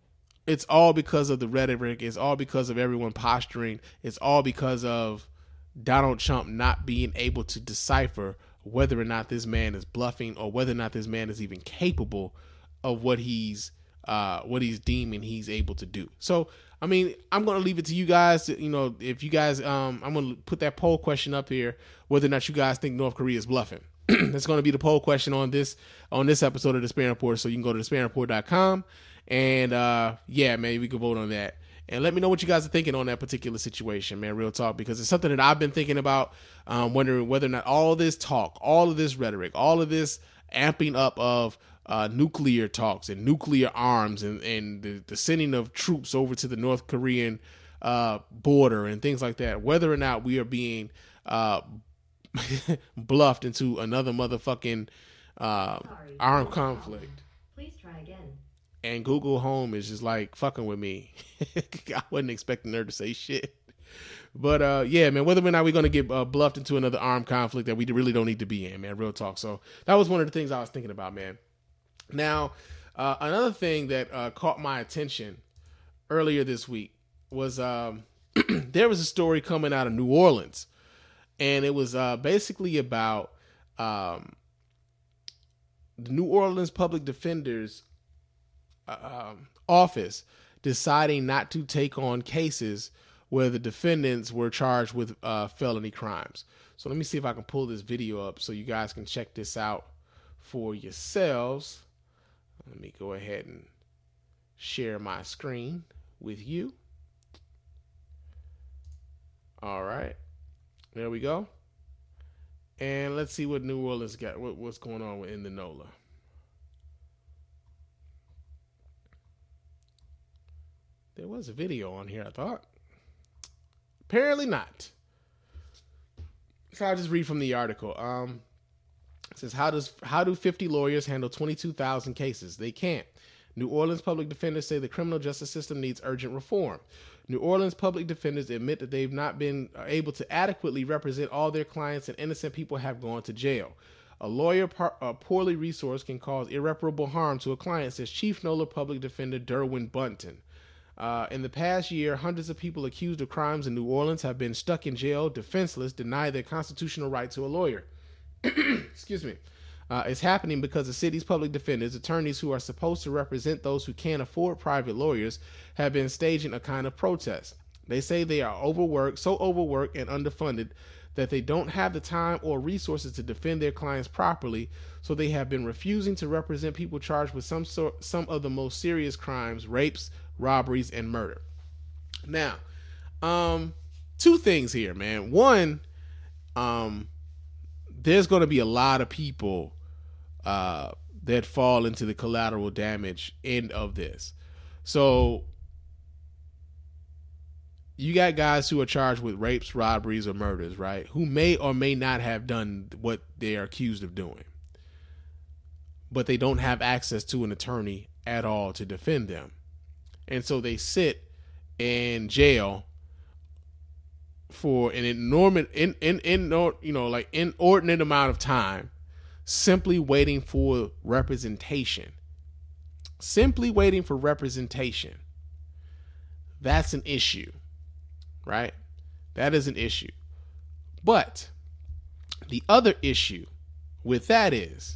[SPEAKER 2] it's all because of the rhetoric. It's all because of everyone posturing. It's all because of Donald Trump not being able to decipher whether or not this man is bluffing or whether or not this man is even capable of what he's uh, what he's deeming he's able to do. So, I mean, I'm going to leave it to you guys. To, you know, if you guys, um, I'm going to put that poll question up here, whether or not you guys think North Korea is bluffing. That's going to be the poll question on this on this episode of The Span Report. So you can go to the span report dot com and uh, yeah, man, we can vote on that. And let me know what you guys are thinking on that particular situation, man. Real talk, because it's something that I've been thinking about, um, wondering whether or not all this talk, all of this rhetoric, all of this amping up of uh, nuclear talks and nuclear arms and, and the, the sending of troops over to the North Korean uh, border and things like that, whether or not we are being uh, bluffed into another motherfucking uh, armed conflict.
[SPEAKER 11] Please try again.
[SPEAKER 2] And Google Home is just like fucking with me. I wasn't expecting her to say shit. But uh, yeah, man, whether or not we're going to get uh, bluffed into another armed conflict that we really don't need to be in, man, real talk. So that was one of the things I was thinking about, man. Now, uh, another thing that uh, caught my attention earlier this week was um, there was a story coming out of New Orleans. And it was uh, basically about um, the New Orleans Public Defender's Um, office deciding not to take on cases where the defendants were charged with uh, felony crimes. So let me see if I can pull this video up so you guys can check this out for yourselves. Let me go ahead and share my screen with you. All right, there we go. And let's see what New Orleans got, what, what's going on in the N O L A. There was a video on here, I thought. Apparently not. So I'll just read from the article. Um, it says, how does how do fifty lawyers handle twenty-two thousand cases? They can't. New Orleans public defenders say the criminal justice system needs urgent reform. New Orleans public defenders admit that they've not been able to adequately represent all their clients and innocent people have gone to jail. A lawyer par- uh, poorly resourced can cause irreparable harm to a client, says Chief N O L A public defender Derwin Bunton. Uh, in the past year, hundreds of people accused of crimes in New Orleans have been stuck in jail, defenseless, denied their constitutional right to a lawyer. Excuse me. Uh, it's happening because the city's public defenders, attorneys who are supposed to represent those who can't afford private lawyers, have been staging a kind of protest. They say they are overworked, so overworked and underfunded that they don't have the time or resources to defend their clients properly, so they have been refusing to represent people charged with some sort, some of the most serious crimes, rapes, robberies, and murder. Now, um, two things here, man. One, um, there's going to be a lot of people uh, that fall into the collateral damage end of this. So you got guys who are charged with rapes, robberies, or murders, right? Who may or may not have done what they are accused of doing, but they don't have access to an attorney at all to defend them. And so they sit in jail for an enormous, in, in, in, you know, like inordinate amount of time, simply waiting for representation. Simply waiting for representation. That's an issue, right? That is an issue. But the other issue with that is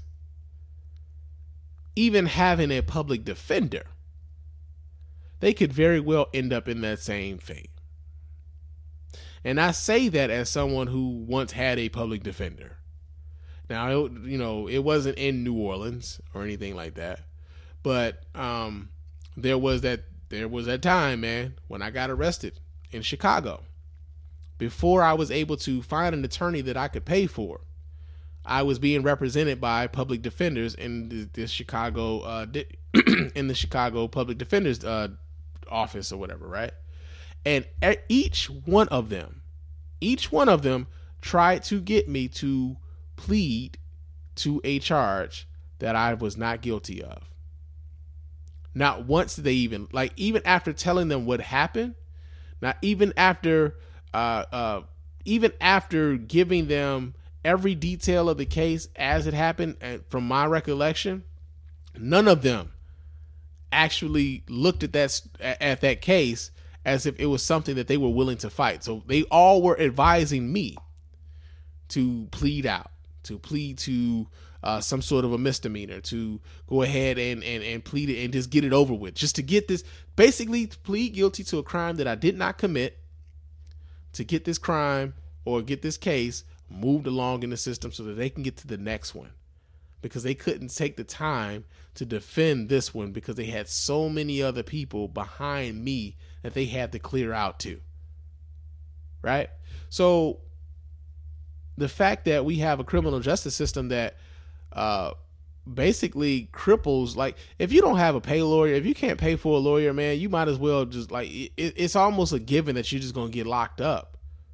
[SPEAKER 2] even having a public defender, they could very well end up in that same fate. And I say that as someone who once had a public defender. Now, it, you know, it wasn't in New Orleans or anything like that, but um, there was that there was that time, man, when I got arrested in Chicago. Before I was able to find an attorney that I could pay for, I was being represented by public defenders in the, the Chicago uh, in the Chicago Public Defender's uh, office or whatever, right? And each one of them, each one of them tried to get me to plead to a charge that I was not guilty of. Not once did they even, like, even after telling them what happened, not even after, uh, uh, even after giving them every detail of the case as it happened, and from my recollection, none of them actually looked at that at that case as if it was something that they were willing to fight. So they all were advising me to plead out, to plead to uh, some sort of a misdemeanor, to go ahead and, and, and plead it and just get it over with, just to get this, basically to plead guilty to a crime that I did not commit, to get this crime or get this case moved along in the system so that they can get to the next one, because they couldn't take the time to defend this one because they had so many other people behind me that they had to clear out to. Right? So the fact that we have a criminal justice system that uh, basically cripples, like, if you don't have a pay lawyer, if you can't pay for a lawyer, man, you might as well just, like, it, it's almost a given that you're just going to get locked up.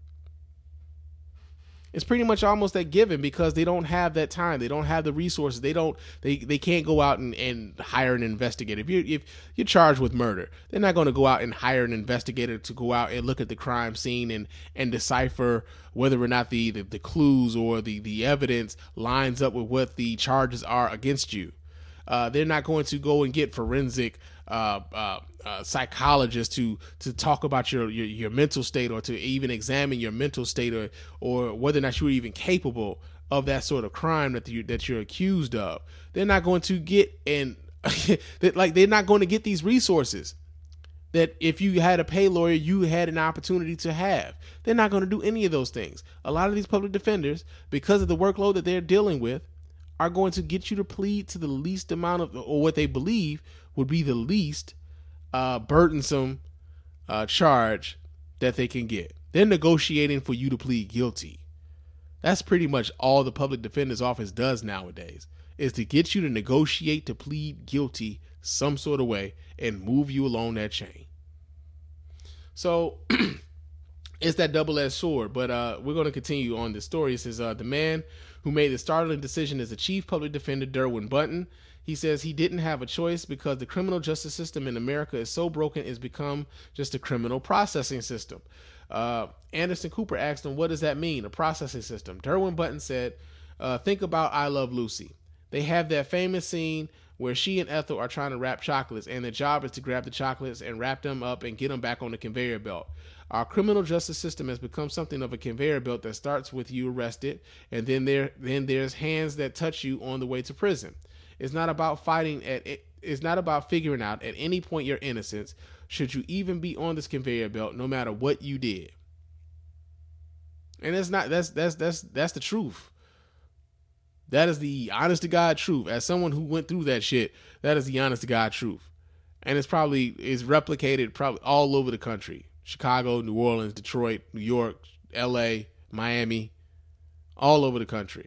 [SPEAKER 2] It's pretty much almost that given because they don't have that time. They don't have the resources. They don't, they, they can't go out and, and hire an investigator. If you if you're charged with murder, they're not going to go out and hire an investigator to go out and look at the crime scene and, and decipher whether or not the, the, the clues or the, the evidence lines up with what the charges are against you. Uh, they're not going to go and get forensic uh, uh, uh, psychologists to to talk about your, your your mental state, or to even examine your mental state, or or whether or not you're even capable of that sort of crime that you that you're accused of. They're not going to get and like they're not going to get these resources that if you had a pay lawyer, you had an opportunity to have. They're not going to do any of those things. A lot of these public defenders, because of the workload that they're dealing with, are going to get you to plead to the least amount of, or what they believe would be the least uh, burdensome uh, charge that they can get. They're negotiating for you to plead guilty. That's pretty much all the public defender's office does nowadays, is to get you to negotiate to plead guilty some sort of way and move you along that chain. So it's that double-edged sword, but uh, we're going to continue on this story. It says uh, the man who made the startling decision as the chief public defender, Derwin Bunton, he says he didn't have a choice because the criminal justice system in America is so broken it's become just a criminal processing system. Uh, Anderson Cooper asked him, what does that mean, a processing system? Derwin Bunton said, uh, think about I Love Lucy. They have that famous scene where she and Ethel are trying to wrap chocolates, and their job is to grab the chocolates and wrap them up and get them back on the conveyor belt. Our criminal justice system has become something of a conveyor belt that starts with you arrested, and then there then there's hands that touch you on the way to prison. It's not about fighting at it. It's not about figuring out at any point your innocence, should you even be on this conveyor belt, no matter what you did. And that's not that's that's that's that's the truth. That is the honest to God truth. As someone who went through that shit, that is the honest to God truth. And it's probably is replicated probably all over the country. Chicago, New Orleans, Detroit, New York, L A, Miami, all over the country.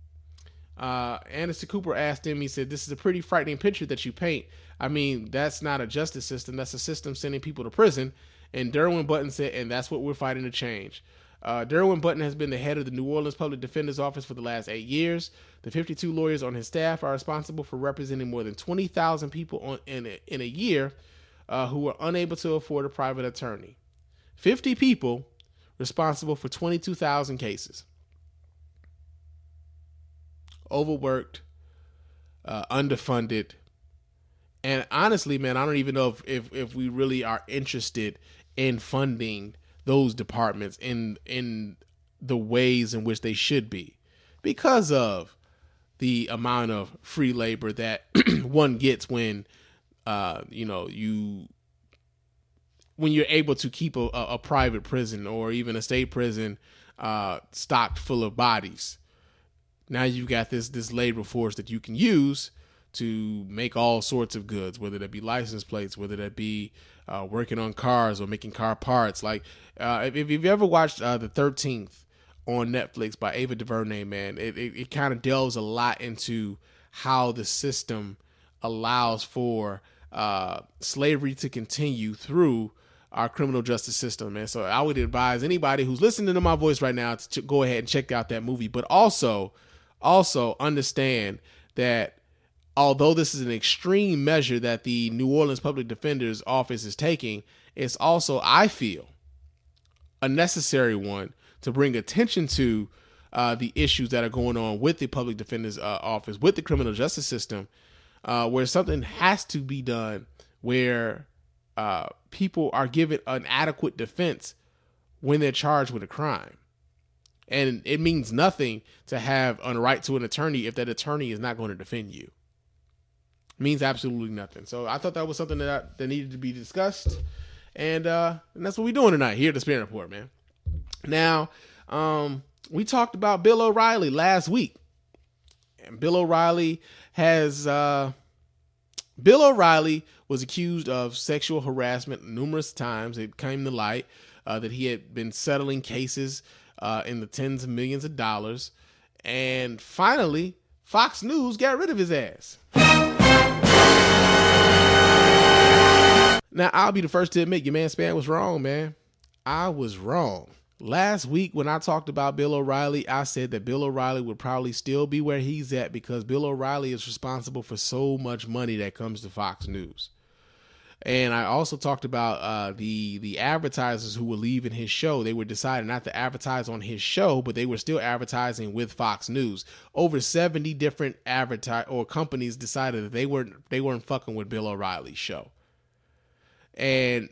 [SPEAKER 2] Uh, Anderson Cooper asked him, he said, this is a pretty frightening picture that you paint. I mean, that's not a justice system. That's a system sending people to prison. And Derwin Bunton said, and that's what we're fighting to change. Uh, Derwin Bunton has been the head of the New Orleans Public Defender's Office for the last eight years. The fifty-two lawyers on his staff are responsible for representing more than twenty thousand people on, in, a, in a year uh, who are unable to afford a private attorney. fifty people responsible for twenty-two thousand cases. Overworked, uh, underfunded. And honestly, man, I don't even know if, if, if we really are interested in funding those departments in in the ways in which they should be, because of the amount of free labor that one gets when uh you know you when you're able to keep a, a private prison or even a state prison uh stocked full of bodies. Now you've got this this labor force that you can use to make all sorts of goods, whether that be license plates, whether that be uh, working on cars or making car parts. Like uh, if, if you've ever watched uh, The thirteenth on Netflix by Ava DuVernay, man, it, it, it kind of delves a lot into how the system allows for uh, slavery to continue through our criminal justice system, man. So I would advise anybody who's listening to my voice right now to go ahead and check out that movie, but also, also understand that although this is an extreme measure that the New Orleans Public Defender's Office is taking, it's also, I feel, a necessary one to bring attention to uh, the issues that are going on with the Public Defender's uh, Office, with the criminal justice system, uh, where something has to be done where uh, people are given an adequate defense when they're charged with a crime. And it means nothing to have a right to an attorney if that attorney is not going to defend you. It means absolutely nothing. So I thought that was something that, that needed to be discussed. And, uh, and that's what we're doing tonight here at the Spin Report, man. Now, um, we talked about Bill O'Reilly last week. And Bill O'Reilly has... Uh, Bill O'Reilly was accused of sexual harassment numerous times. It came to light uh, that he had been settling cases uh, in the tens of millions of dollars. And finally, Fox News got rid of his ass. Now, I'll be the first to admit, your man Span was wrong, man. I was wrong. Last week, when I talked about Bill O'Reilly, I said that Bill O'Reilly would probably still be where he's at because Bill O'Reilly is responsible for so much money that comes to Fox News. And I also talked about uh, the the advertisers who were leaving his show. They were deciding not to advertise on his show, but they were still advertising with Fox News. Over seventy different advertise or companies decided that they weren't they weren't fucking with Bill O'Reilly's show. And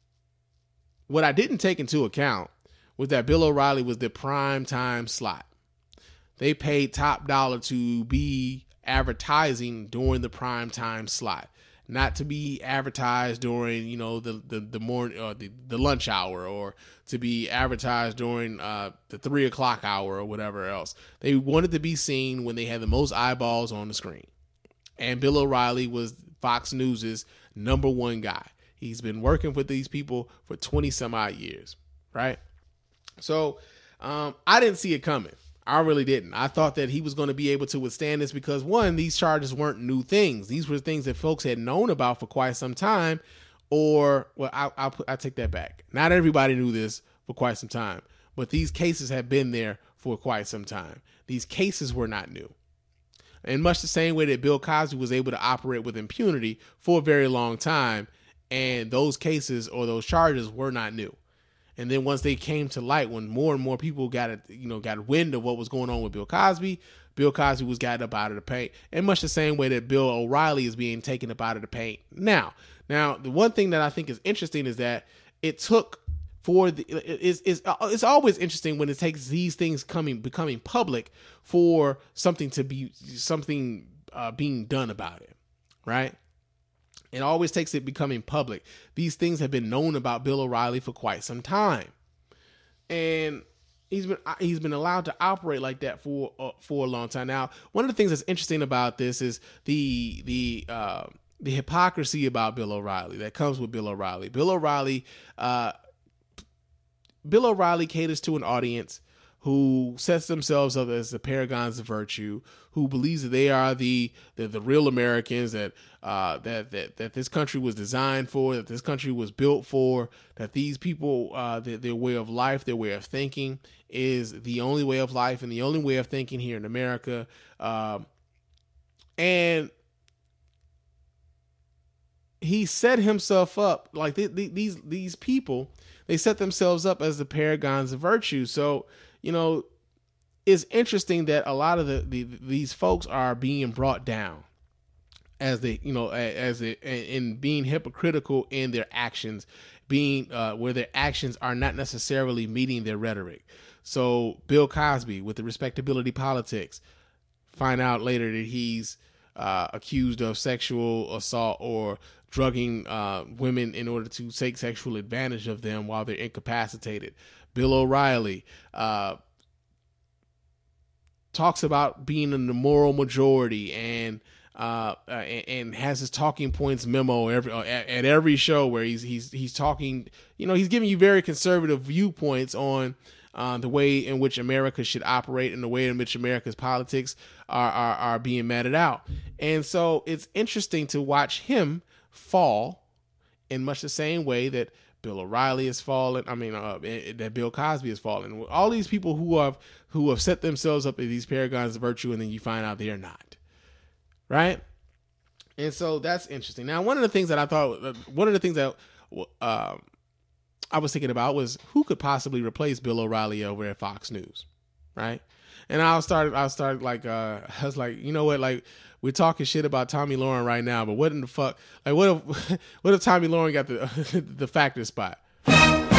[SPEAKER 2] what I didn't take into account was that Bill O'Reilly was the prime time slot. They paid top dollar to be advertising during the prime time slot, not to be advertised during, you know, the the, the morning or the, the lunch hour, or to be advertised during uh, the three o'clock hour or whatever else. They wanted to be seen when they had the most eyeballs on the screen. And Bill O'Reilly was Fox News's number one guy. He's been working with these people for twenty some odd years, right? So um, I didn't see it coming. I really didn't. I thought that he was going to be able to withstand this because, one, these charges weren't new things. These were things that folks had known about for quite some time. Or, well, I'll, I'll, I'll take that back. Not everybody knew this for quite some time, but these cases have been there for quite some time. These cases were not new. In much the same way that Bill Cosby was able to operate with impunity for a very long time, and those cases or those charges were not new. And then once they came to light, when more and more people got a, you know, got wind of what was going on with Bill Cosby, Bill Cosby was gotten up out of the paint. In much the same way that Bill O'Reilly is being taken up out of the paint now. Now, the one thing that I think is interesting is that it took for the is is it's always interesting when it takes these things coming becoming public for something to be something uh, being done about it, right? It always takes it becoming public. These things have been known about Bill O'Reilly for quite some time, and he's been he's been allowed to operate like that for uh, for a long time. Now, one of the things that's interesting about this is the the uh, the hypocrisy about Bill O'Reilly that comes with Bill O'Reilly. Bill O'Reilly, uh, Bill O'Reilly caters to an audience who sets themselves up as the paragons of virtue, who believes that they are the the, the real Americans, that uh, that that that this country was designed for, that this country was built for, that these people, uh, their, their way of life, their way of thinking is the only way of life and the only way of thinking here in America. Uh, and he set himself up like th- th- these these people, they set themselves up as the paragons of virtue. So, you know, it's interesting that a lot of the, the these folks are being brought down as they, you know, as they, in being hypocritical in their actions, being uh, where their actions are not necessarily meeting their rhetoric. So Bill Cosby with the respectability politics, find out later that he's uh, accused of sexual assault or drugging uh, women in order to take sexual advantage of them while they're incapacitated. Bill O'Reilly uh, talks about being in the moral majority and uh, uh, and, and has his talking points memo every uh, at, at every show where he's he's he's talking. You know, he's giving you very conservative viewpoints on uh, the way in which America should operate and the way in which America's politics are are, are being meted out. And so it's interesting to watch him fall in much the same way that Bill O'Reilly has fallen. I mean, uh, that Bill Cosby has fallen. All these people who have who have set themselves up as these paragons of virtue, and then you find out they are not, right? And so that's interesting. Now, one of the things that I thought, one of the things that uh, I was thinking about was who could possibly replace Bill O'Reilly over at Fox News, right? And I started, I started like, uh, I was like, you know what, like we're talking shit about Tommy Lauren right now, but what in the fuck? Like, what if, what if Tommy Lauren got the the factor spot? Like,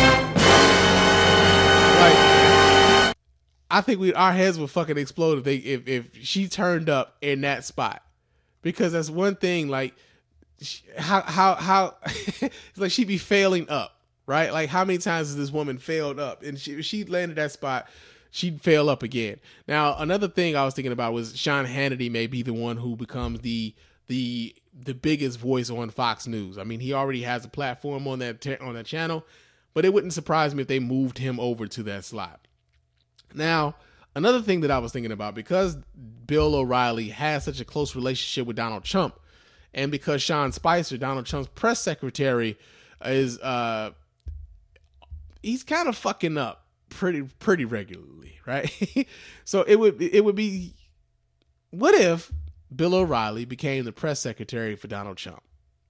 [SPEAKER 2] I think we our heads would fucking explode if they if if she turned up in that spot, because that's one thing. Like, how how how it's like she'd be failing up, right? Like, how many times has this woman failed up, and she she landed that spot, she'd fail up again. Now, another thing I was thinking about was Sean Hannity may be the one who becomes the the the biggest voice on Fox News. I mean, he already has a platform on that t- on that channel, but it wouldn't surprise me if they moved him over to that slot. Now, another thing that I was thinking about, because Bill O'Reilly has such a close relationship with Donald Trump, and because Sean Spicer, Donald Trump's press secretary, is uh he's kind of fucking up pretty pretty regularly, right? So it would it would be, what if Bill O'Reilly became the press secretary for Donald Trump?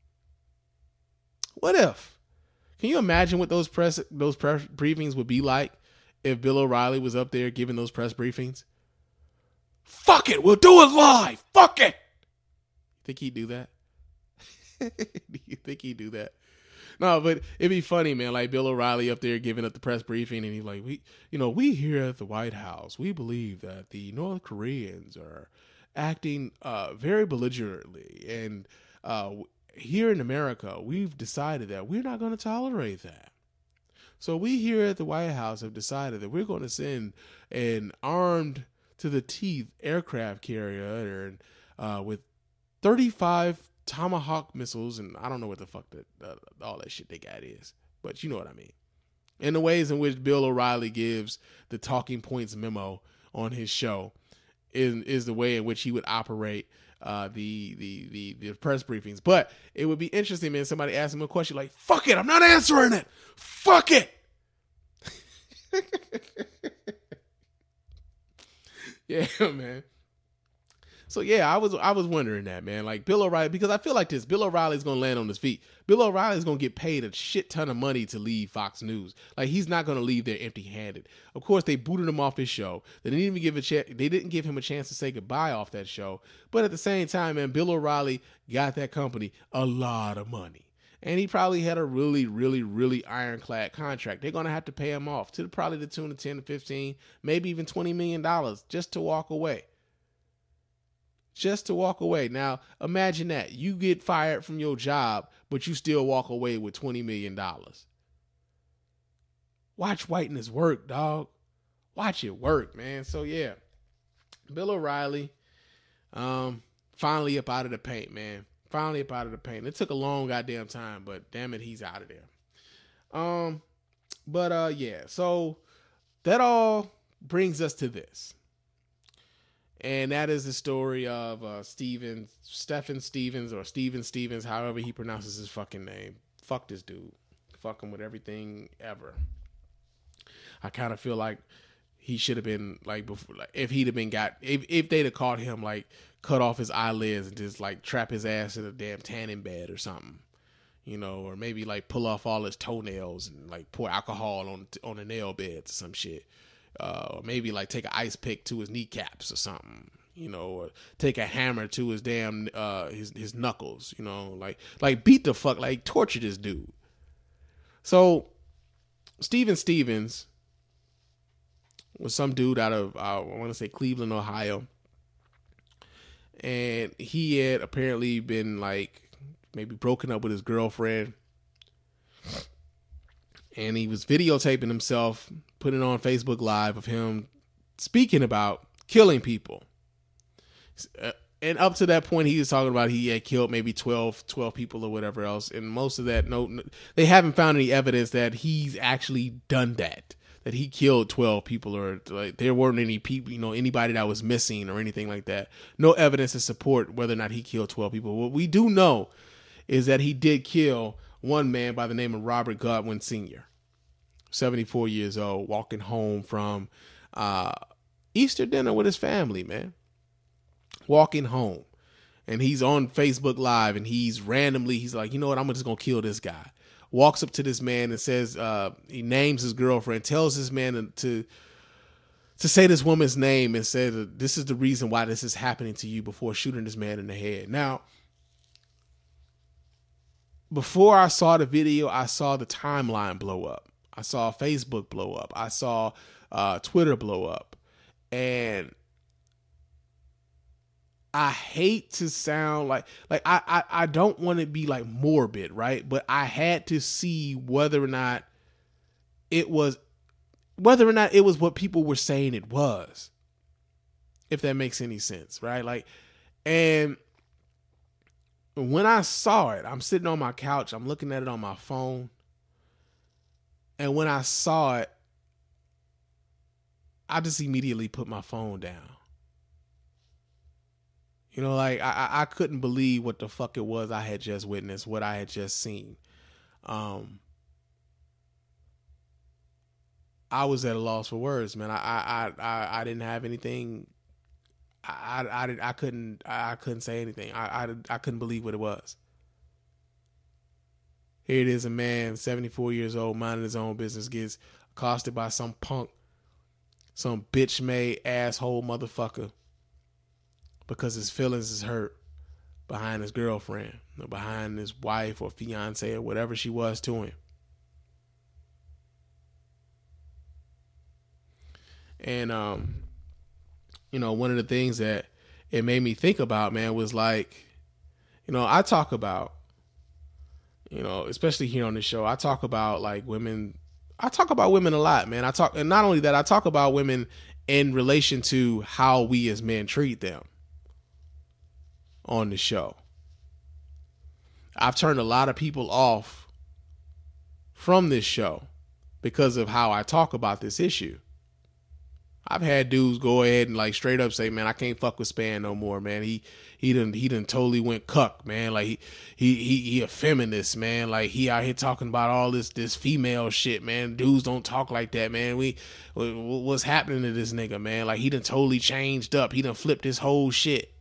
[SPEAKER 2] What if? Can you imagine what those press those press briefings would be like if Bill O'Reilly was up there giving those press briefings? Fuck it, we'll do it live. Fuck it. Think he'd do that? Do you think he'd do that? No, but it'd be funny, man. Like Bill O'Reilly up there giving up the press briefing, and he's like, "We, you know, we here at the White House, we believe that the North Koreans are acting uh, very belligerently, and uh, here in America, we've decided that we're not going to tolerate that. So we here at the White House have decided that we're going to send an armed to the teeth aircraft carrier and uh, with thirty-five Tomahawk missiles, and I don't know what the fuck that uh, all that shit they got is, but you know what I mean. And the ways in which Bill O'Reilly gives the talking points memo on his show is is the way in which he would operate uh, the, the the the press briefings. But it would be interesting, man. Somebody asked him a question like, "Fuck it, I'm not answering it. Fuck it." Yeah, man. So yeah, I was I was wondering that, man. Like Bill O'Reilly, because I feel like this, Bill O'Reilly's gonna land on his feet. Bill O'Reilly's gonna get paid a shit ton of money to leave Fox News. Like, he's not gonna leave there empty-handed. Of course, they booted him off his show. They didn't even give a chance. They didn't give him a chance to say goodbye off that show. But at the same time, man, Bill O'Reilly got that company a lot of money, and he probably had a really, really, really ironclad contract. They're gonna have to pay him off to probably the tune of ten to fifteen, maybe even twenty million dollars just to walk away. Just to walk away. Now, imagine that. You get fired from your job, but you still walk away with twenty million dollars. Watch whiteness work, dog. Watch it work, man. So, yeah. Bill O'Reilly, um, finally up out of the paint, man. Finally up out of the paint. It took a long goddamn time, but damn it, he's out of there. Um, But, uh, yeah. So, that all brings us to this. And that is the story of uh, Steven, Stephen Stevens, or Steven Stevens, however he pronounces his fucking name. Fuck this dude. Fuck him with everything ever. I kind of feel like he should have been, like, before, like, if he'd have been got, if, if they'd have caught him, like, cut off his eyelids and just, like, trap his ass in a damn tanning bed or something. You know, or maybe, like, pull off all his toenails and, like, pour alcohol on on the nail beds or some shit. Uh, or maybe like take an ice pick to his kneecaps or something, you know, or take a hammer to his damn uh, his his knuckles, you know, like like beat the fuck, like torture this dude. So Steven Stevens was some dude out of uh, I want to say Cleveland, Ohio, and he had apparently been like maybe broken up with his girlfriend. And he was videotaping himself, putting it on Facebook Live of him speaking about killing people. And up to that point, he was talking about he had killed maybe twelve, twelve people or whatever else. And most of that, no, no, they haven't found any evidence that he's actually done that, that he killed twelve people, or like there weren't any people, you know, anybody that was missing or anything like that. No evidence to support whether or not he killed twelve people. What we do know is that he did kill one man by the name of Robert Godwin Senior, seventy-four years old, walking home from uh, Easter dinner with his family, man. Walking home. And he's on Facebook Live, and he's randomly, he's like, you know what, I'm just going to kill this guy. Walks up to this man and says, uh, he names his girlfriend, tells this man to, to say this woman's name and say that this is the reason why this is happening to you before shooting this man in the head. Now, before I saw the video, I saw the timeline blow up. I saw Facebook blow up. I saw uh, Twitter blow up. And I hate to sound like, like I, I, I don't want to be like morbid, right? But I had to see whether or not it was, whether or not it was what people were saying it was, if that makes any sense, right? Like, and when I saw it, I'm sitting on my couch, I'm looking at it on my phone. And when I saw it, I just immediately put my phone down. You know, like I, I couldn't believe what the fuck it was I had just witnessed, what I had just seen. Um, I was at a loss for words, man. I I I, I didn't have anything. I I, I, did, I couldn't I couldn't say anything. I, I I couldn't believe what it was. Here it is, a man, seventy-four years old, minding his own business, gets accosted by some punk, some bitch-made asshole motherfucker, because his feelings is hurt behind his girlfriend, or behind his wife or fiance or whatever she was to him. And, um, you know, one of the things that it made me think about, man, was like, you know, I talk about, you know, especially here on this show, I talk about like women, I talk about women a lot, man. I talk, and not only that, I talk about women in relation to how we as men treat them on the show. I've turned a lot of people off from this show because of how I talk about this issue. I've had dudes go ahead and like straight up say, man, I can't fuck with Span no more, man. He he done he done totally went cuck, man. Like he he he, he a feminist, man. Like he out here talking about all this this female shit, man. Dudes don't talk like that, man. We what's happening to this nigga, man? Like he done totally changed up. He done flipped his whole shit.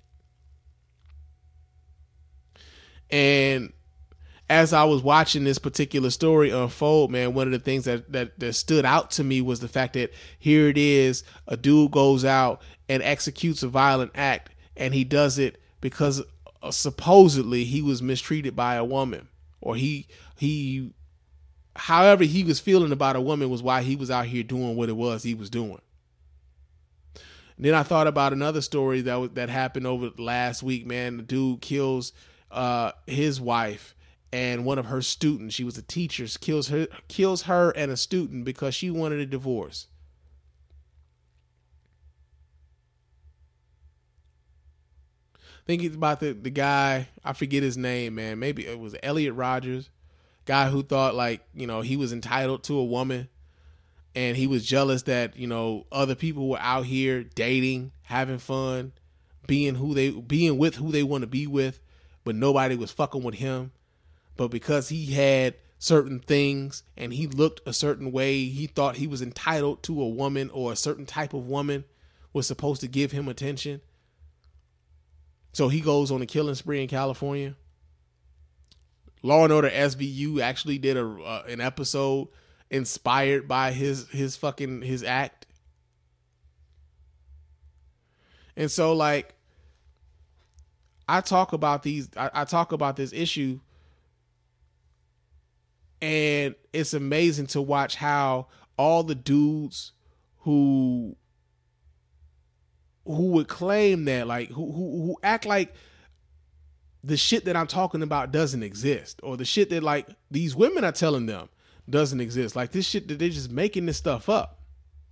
[SPEAKER 2] And as I was watching this particular story unfold, man, one of the things that, that, that stood out to me was the fact that here it is, a dude goes out and executes a violent act, and he does it because uh, supposedly he was mistreated by a woman, or he, he, however he was feeling about a woman was why he was out here doing what it was he was doing. And then I thought about another story that was, that happened over last week, man. The dude kills uh, his wife and one of her students. She was a teacher, kills her, kills her and a student because she wanted a divorce. Thinking about the, the guy, I forget his name, man. Maybe it was Elliot Rodgers, guy who thought like, you know, he was entitled to a woman, and he was jealous that, you know, other people were out here dating, having fun, being who they, being with who they want to be with, but nobody was fucking with him. But because he had certain things and he looked a certain way, he thought he was entitled to a woman, or a certain type of woman was supposed to give him attention. So he goes on a killing spree in California. Law and Order S V U actually did a uh, an episode inspired by his his fucking his act. And so like I talk about these I, I talk about this issue, and it's amazing to watch how all the dudes who who would claim that, like, who who who act like the shit that I'm talking about doesn't exist, or the shit that like these women are telling them doesn't exist. Like this shit that they're just making this stuff up.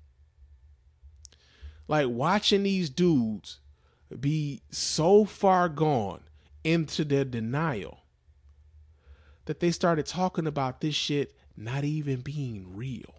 [SPEAKER 2] Like watching these dudes be so far gone into their denial that they started talking about this shit not even being real.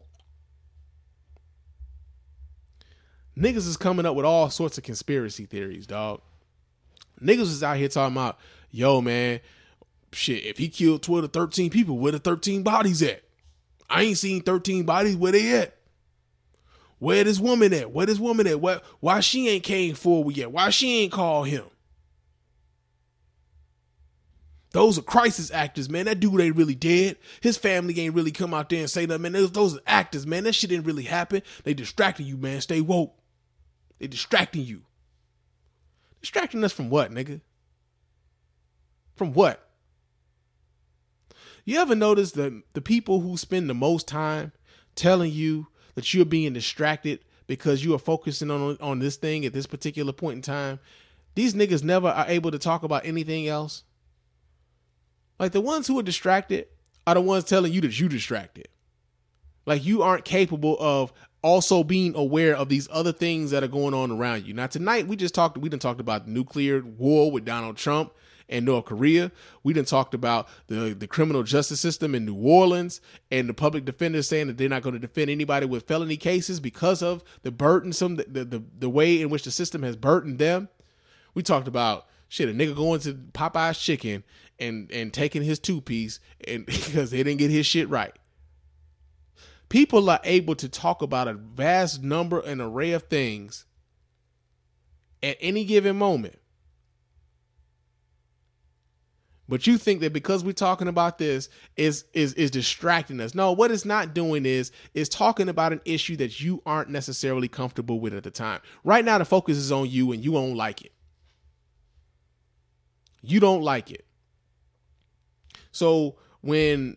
[SPEAKER 2] Niggas is coming up with all sorts of conspiracy theories, dog. Niggas is out here talking about, yo, man, shit, if he killed twelve to thirteen people, where the thirteen bodies at? I ain't seen thirteen bodies. Where they at? Where this woman at? Where this woman at? Why, why she ain't came forward yet? Why she ain't called him? Those are crisis actors, man. That dude ain't really dead. His family ain't really come out there and say nothing, man. Those, those are actors, man. That shit didn't really happen. They distracted you, man. Stay woke. They distracting you. Distracting us from what, nigga? From what? You ever notice the the people who spend the most time telling you that you're being distracted because you are focusing on on this thing at this particular point in time? These niggas never are able to talk about anything else. Like, the ones who are distracted are the ones telling you that you distracted. Like, you aren't capable of also being aware of these other things that are going on around you. Now, tonight we just talked, we done talked about the nuclear war with Donald Trump and North Korea. We done talked about the, the criminal justice system in New Orleans and the public defenders saying that they're not going to defend anybody with felony cases because of the burdensome, the, the, the, the way in which the system has burdened them. We talked about shit, a nigga going to Popeye's Chicken and, and taking his two piece and because they didn't get his shit right. People are able to talk about a vast number and array of things at any given moment. But you think that because we're talking about this is is is distracting us. No, what it's not doing is is talking about an issue that you aren't necessarily comfortable with at the time. Right now, the focus is on you and you don't like it. You don't like it. So when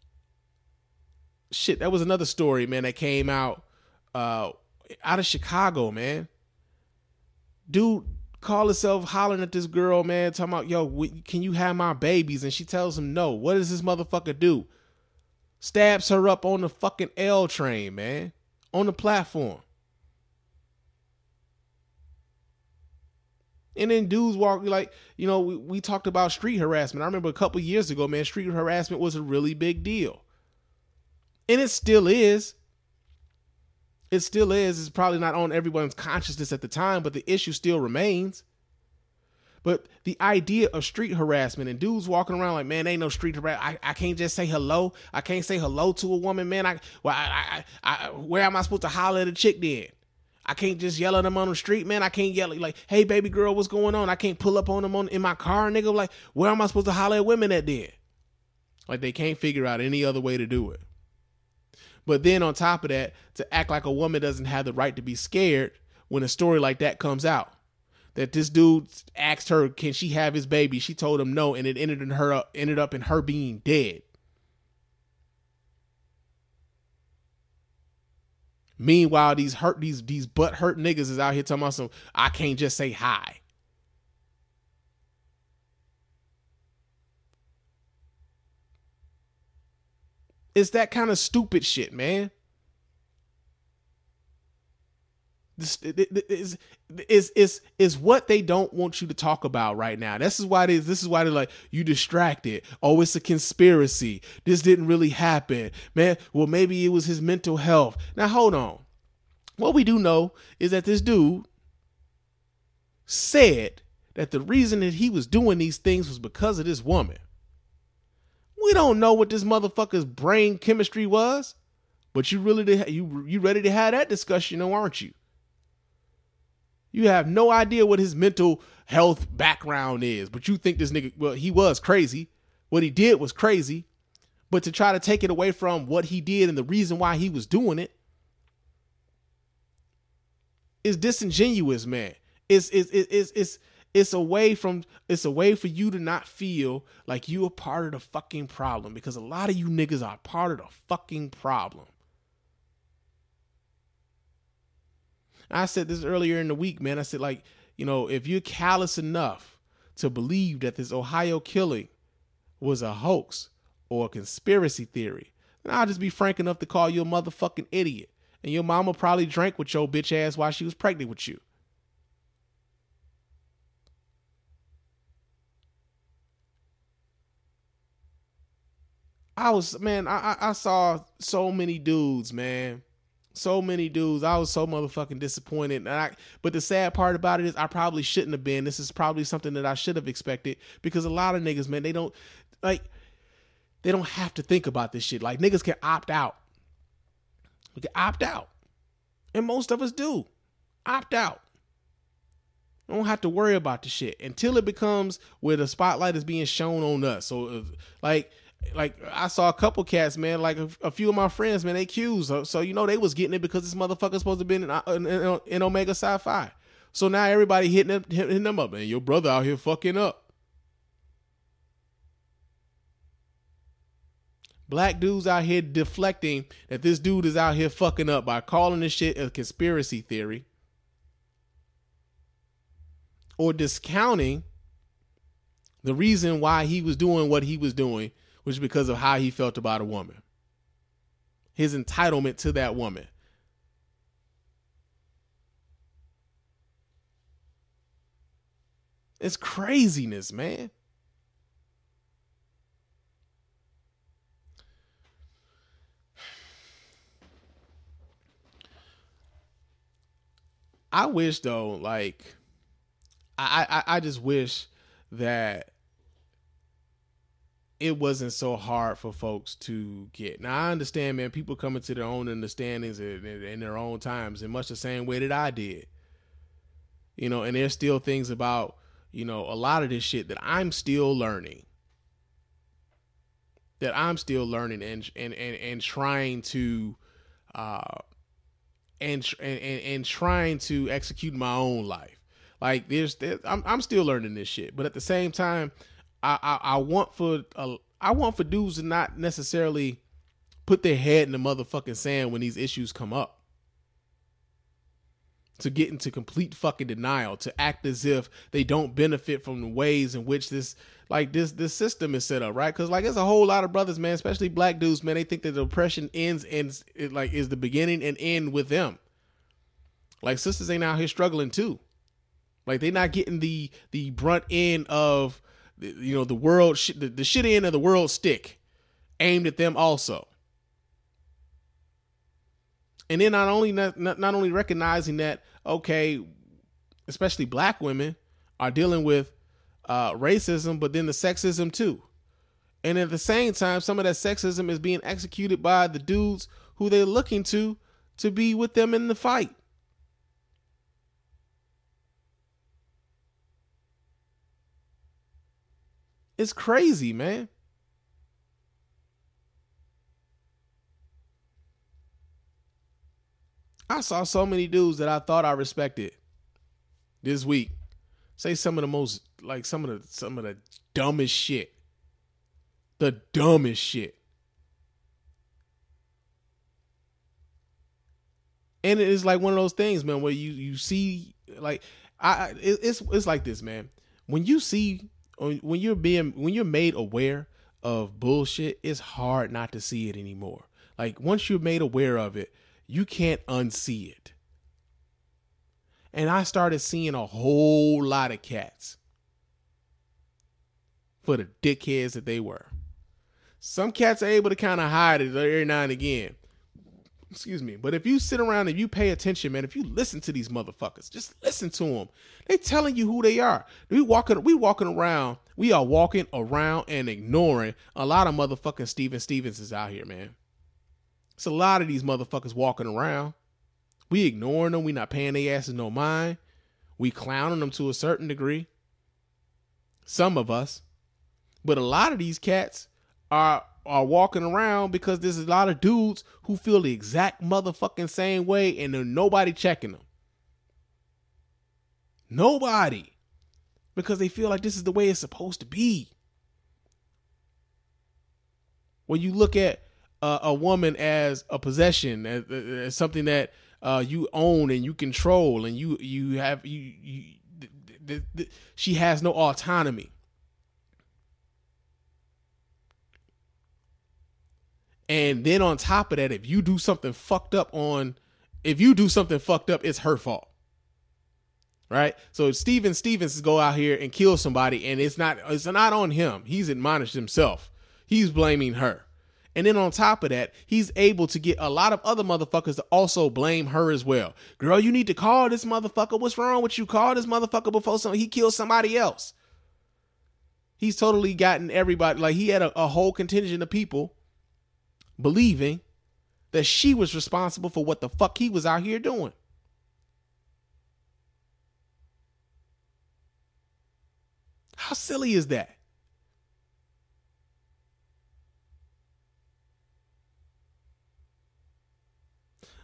[SPEAKER 2] shit, that was another story, man, that came out uh, out of Chicago, man. Dude called herself hollering at this girl, man, talking about, yo, w- can you have my babies? And she tells him no. What does this motherfucker do? Stabs her up on the fucking L train, man, on the platform. And then dudes walk like, you know, we, we talked about street harassment. I remember a couple years ago, man, street harassment was a really big deal. And it still is. It still is. It's probably not on everyone's consciousness at the time, but the issue still remains. But the idea of street harassment and dudes walking around like, man, ain't no street harassment. I, I can't just say hello. I can't say hello to a woman, man. I, well, I, I, I, where am I supposed to holler at a chick then? I can't just yell at them on the street, man. I can't yell like, hey, baby girl, what's going on? I can't pull up on them on, in my car, nigga. Like, where am I supposed to holler at women at then? Like, they can't figure out any other way to do it. But then on top of that, to act like a woman doesn't have the right to be scared when a story like that comes out. That this dude asked her, can she have his baby? She told him no, and it ended in her ended up in her being dead. Meanwhile, these hurt these these butt hurt niggas is out here talking about some, I can't just say hi. It's that kind of stupid shit, man. This is is is is what they don't want you to talk about right now. This is why they this is why they're like, you distracted. Oh, it's a conspiracy. This didn't really happen, man. Well, maybe it was his mental health. Now, hold on. What we do know is that this dude said that the reason that he was doing these things was because of this woman. We don't know what this motherfucker's brain chemistry was, but you really did, you you ready to have that discussion, aren't you? You have no idea what his mental health background is, but you think this nigga, well, he was crazy. What he did was crazy, but to try to take it away from what he did and the reason why he was doing it is disingenuous, man. It's it's it's it's it's a way from it's a way for you to not feel like you are part of the fucking problem, because a lot of you niggas are part of the fucking problem. I said this earlier in the week, man. I said, like, you know, if you're callous enough to believe that this Ohio killing was a hoax or a conspiracy theory, then I'll just be frank enough to call you a motherfucking idiot. And your mama probably drank with your bitch ass while she was pregnant with you. I was, man, I, I saw so many dudes, man. So many dudes. I was so motherfucking disappointed. And I, but the sad part about it is I probably shouldn't have been. This is probably something that I should have expected, because a lot of niggas, man, they don't, like, they don't have to think about this shit. Like, niggas can opt out. We can opt out. And most of us do. Opt out. Don't have to worry about the shit until it becomes where the spotlight is being shown on us. So, uh, like, like I saw a couple cats, man, like a, a few of my friends, man, they accused. So, so, you know, they was getting it because this motherfucker's supposed to be in, in, in, in Omega Psi-Phi. So now everybody hitting them, hitting them up, man. Your brother out here fucking up. Black dudes out here deflecting that this dude is out here fucking up by calling this shit a conspiracy theory. Or discounting the reason why he was doing what he was doing, which is because of how he felt about a woman. His entitlement to that woman. It's craziness, man. I wish though, like, I, I, I just wish that it wasn't so hard for folks to get. Now, I understand, man, people coming to their own understandings in, in, in their own times in much the same way that I did. You know, and there's still things about, you know, a lot of this shit that I'm still learning. That I'm still learning and and and, and trying to uh and, and and trying to execute my own life. Like there's, there, I'm I'm still learning this shit, but at the same time, I I, I want for uh, I want for dudes to not necessarily put their head in the motherfucking sand when these issues come up. To get into complete fucking denial, to act as if they don't benefit from the ways in which this, like this, this system is set up, right? Because like, there's a whole lot of brothers, man, especially black dudes, man. They think that the oppression ends and it like is the beginning and end with them. Like sisters ain't out here struggling too. Like they not getting the the brunt end of, you know, the world, sh- the, the shit end of the world stick aimed at them also. And then not only not, not, not only recognizing that, okay, especially black women are dealing with uh, racism, but then the sexism too. And at the same time, some of that sexism is being executed by the dudes who they're looking to to be with them in the fight. It's crazy, man. I saw so many dudes that I thought I respected this week say some of the most, like some of the some of the dumbest shit. The dumbest shit. And it is like one of those things, man, where you you see, like, I it, it's it's like this, man. When you see, when you're being when you're made aware of bullshit, it's hard not to see it anymore. Like once you're made aware of it, you can't unsee it. And I started seeing a whole lot of cats for the dickheads that they were. Some cats are able to kind of hide it every now and again. Excuse me. But if you sit around and you pay attention, man, if you listen to these motherfuckers, just listen to them. They telling you who they are. We walking, we walking around. We are walking around and ignoring a lot of motherfucking Steven Stevens is out here, man. It's a lot of these motherfuckers walking around. We ignoring them. We not paying their asses no mind. We clowning them to a certain degree. Some of us. But a lot of these cats are are walking around because there's a lot of dudes who feel the exact motherfucking same way and there's nobody checking them. Nobody. Because they feel like this is the way it's supposed to be. When you look at Uh, a woman as a possession, as, as something that uh, you own and you control, and you you have you, you th- th- th- she has no autonomy. And then on top of that, if you do something fucked up on, if you do something fucked up, it's her fault. Right? So Steven Stevens go out here and kill somebody, and it's not it's not on him. He's admonished himself. He's blaming her. And then on top of that, he's able to get a lot of other motherfuckers to also blame her as well. Girl, you need to call this motherfucker. What's wrong with you? Call this motherfucker before some, he kills somebody else. He's totally gotten everybody, like he had a, a whole contingent of people believing that she was responsible for what the fuck he was out here doing. How silly is that?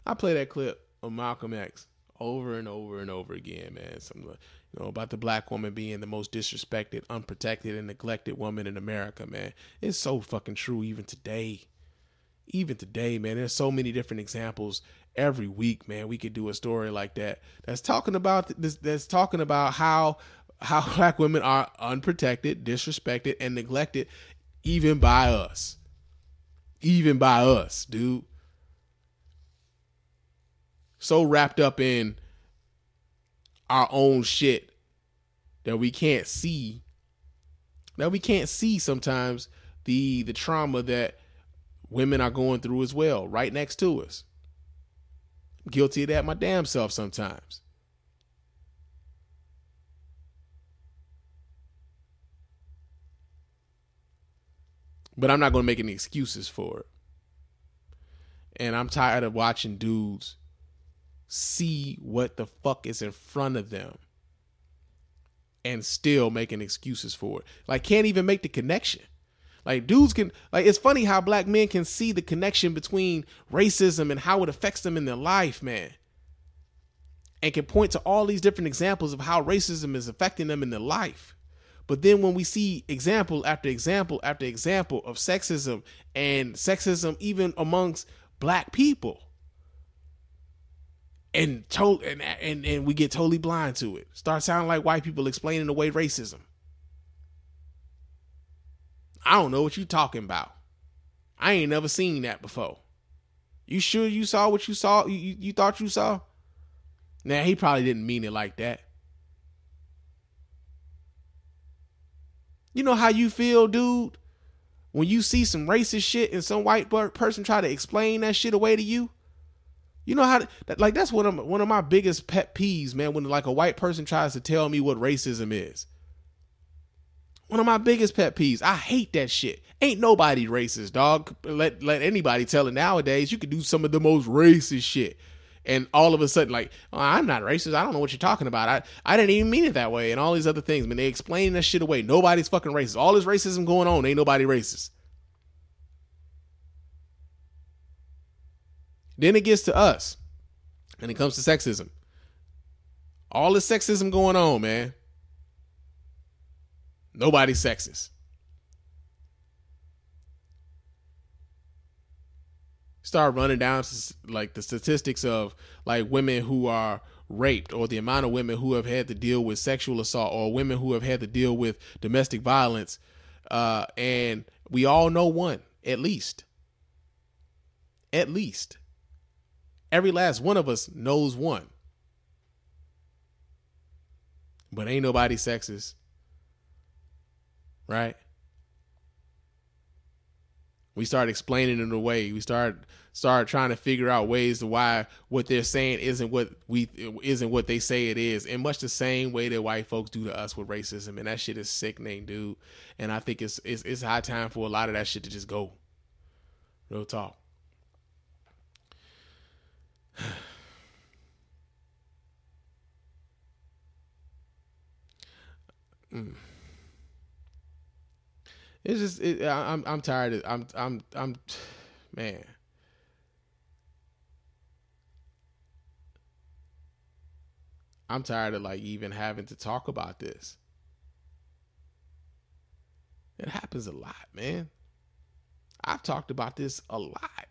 [SPEAKER 2] I play that clip of Malcolm X over and over and over again, man. Some, you know, about the black woman being the most disrespected, unprotected, and neglected woman in America, man. It's so fucking true even today. Even today, man. There's so many different examples. Every week, man, we could do a story like that. That's talking about this. That's talking about how how black women are unprotected, disrespected, and neglected, even by us. Even by us, dude. So wrapped up in our own shit that we can't see. That we can't see sometimes the the trauma that women are going through as well, right next to us. I'm guilty of that my damn self sometimes. But I'm not going to make any excuses for it. And I'm tired of watching dudes see what the fuck is in front of them and still making excuses for it. Like, can't even make the connection. Like, dudes can, like, it's funny how black men can see the connection between racism and how it affects them in their life, man. And can point to all these different examples of how racism is affecting them in their life. But then when we see example after example after example of sexism and sexism even amongst black people, and to- and, and and we get totally blind to it, start sounding like white people explaining away racism. I don't know what you talking about. I ain't never seen that before. You sure you saw what you saw? You, you, you thought you saw? Nah, he probably didn't mean it like that. You know how you feel, dude, when you see some racist shit and some white person try to explain that shit away to you? You know how, to, like, that's one of, one of my biggest pet peeves, man, when like a white person tries to tell me what racism is. One of my biggest pet peeves. I hate that shit. Ain't nobody racist, dog. Let, let anybody tell it nowadays. You could do some of the most racist shit. And all of a sudden, like, oh, I'm not racist. I don't know what you're talking about. I, I didn't even mean it that way. And all these other things. I mean, they explain that shit away. Nobody's fucking racist. All this racism going on, ain't nobody racist. Then it gets to us. And it comes to sexism. All this sexism going on, man. Nobody's sexist. Start running down like the statistics of like women who are raped, or the amount of women who have had to deal with sexual assault, or women who have had to deal with domestic violence. Uh, and we all know one, at least. At least. Every last one of us knows one. But ain't nobody sexist. Right? We start explaining it away. We start start trying to figure out ways to why what they're saying isn't what we isn't what they say it is, in much the same way that white folks do to us with racism. And that shit is sickening, dude. And I think it's it's it's high time for a lot of that shit to just go. Real talk. mm. It's just it, I'm I'm tired of I'm I'm I'm man. I'm tired of like even having to talk about this. It happens a lot, man. I've talked about this a lot.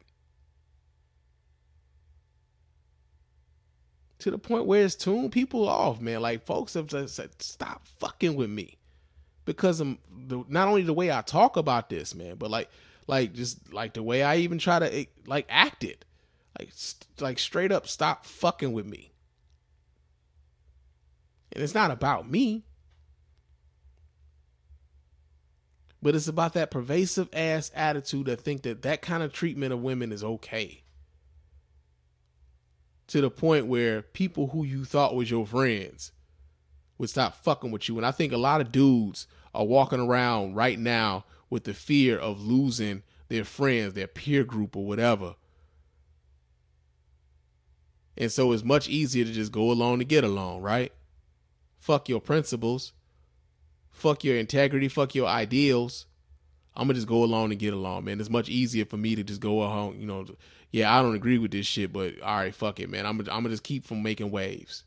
[SPEAKER 2] To the point where it's tuned people off, man. Like folks have just said, stop fucking with me. Because of the, not only the way I talk about this, man, but like, like just like the way I even try to like act it, like, like straight up stop fucking with me. And it's not about me, but it's about that pervasive ass attitude that think that that kind of treatment of women is okay. To the point where people who you thought was your friends would stop fucking with you. And I think a lot of dudes are walking around right now with the fear of losing their friends, their peer group or whatever. And so it's much easier to just go along to get along, right? Fuck your principles. Fuck your integrity. Fuck your ideals. I'm going to just go along and get along, man. It's much easier for me to just go along, you know, yeah, I don't agree with this shit, but all right, fuck it, man. I'm, I'm going to just keep from making waves.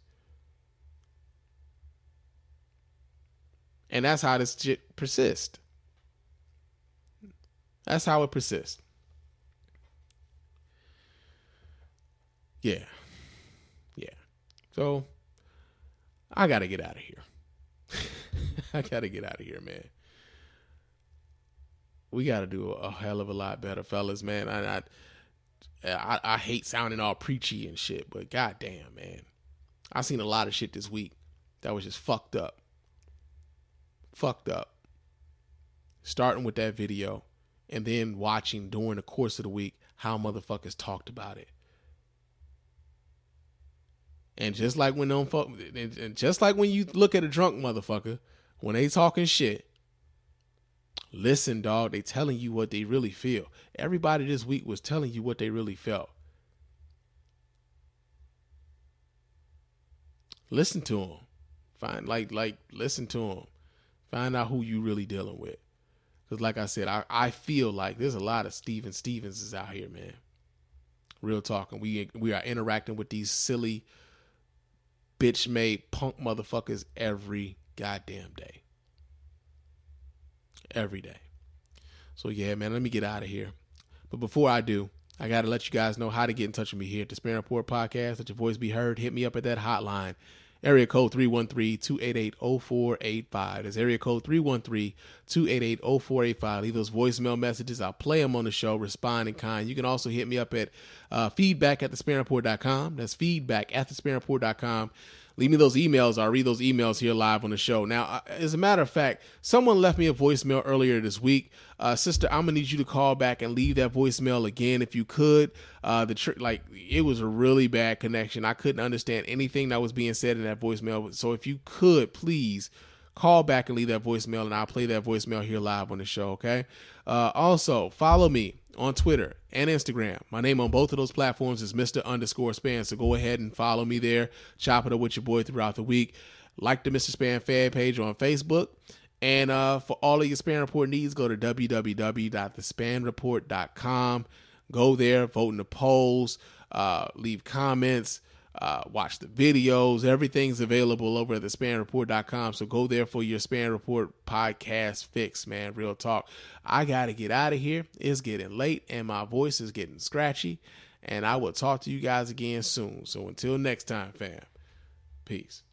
[SPEAKER 2] And that's how this shit persists. That's how it persists. Yeah. Yeah. So, I got to get out of here. I got to get out of here, man. We got to do a hell of a lot better, fellas, man. I, I, I, I hate sounding all preachy and shit, but goddamn, man. I seen a lot of shit this week that was just fucked up. Fucked up. Starting with that video and then watching during the course of the week how motherfuckers talked about it. And just like when them fuck, and just like when you look at a drunk motherfucker, when they talking shit, listen, dog, they telling you what they really feel. Everybody this week was telling you what they really felt. Listen to them. Find like like listen to them. Find out who you really dealing with. Because like I said, I, I feel like there's a lot of Steven Stevenses out here, man. Real talking. We we are interacting with these silly bitch-made punk motherfuckers every goddamn day. Every day. So yeah, man, let me get out of here. But before I do, I got to let you guys know how to get in touch with me here at the Sparing Report Podcast. Let your voice be heard. Hit me up at that hotline. Area code three one three, two eight eight, zero four eight five. That's area code three one three, two eight eight, zero four eight five. Leave those voicemail messages. I'll play them on the show. Respond in kind. You can also hit me up at uh, feedback at the sparing report dot com. That's feedback at the sparing report dot com. Leave me those emails. I'll read those emails here live on the show. Now, as a matter of fact, someone left me a voicemail earlier this week. Uh, sister, I'm gonna need you to call back and leave that voicemail again if you could. Uh, the tr- like it was a really bad connection. I couldn't understand anything that was being said in that voicemail. So if you could, please call back and leave that voicemail, and I'll play that voicemail here live on the show. Okay. Uh, also, follow me on Twitter and Instagram. My name on both of those platforms is Mister underscore Span. So go ahead and follow me there. Chop it up with your boy throughout the week. Like the Mister Span fan page on Facebook. And uh, for all of your Span Report needs, go to w w w dot the span report dot com. Go there, vote in the polls, uh, leave comments, uh, watch the videos. Everything's available over at the span report dot com. So go there for your Span Report podcast fix, man. Real talk. I got to get out of here. It's getting late and my voice is getting scratchy. And I will talk to you guys again soon. So until next time, fam. Peace.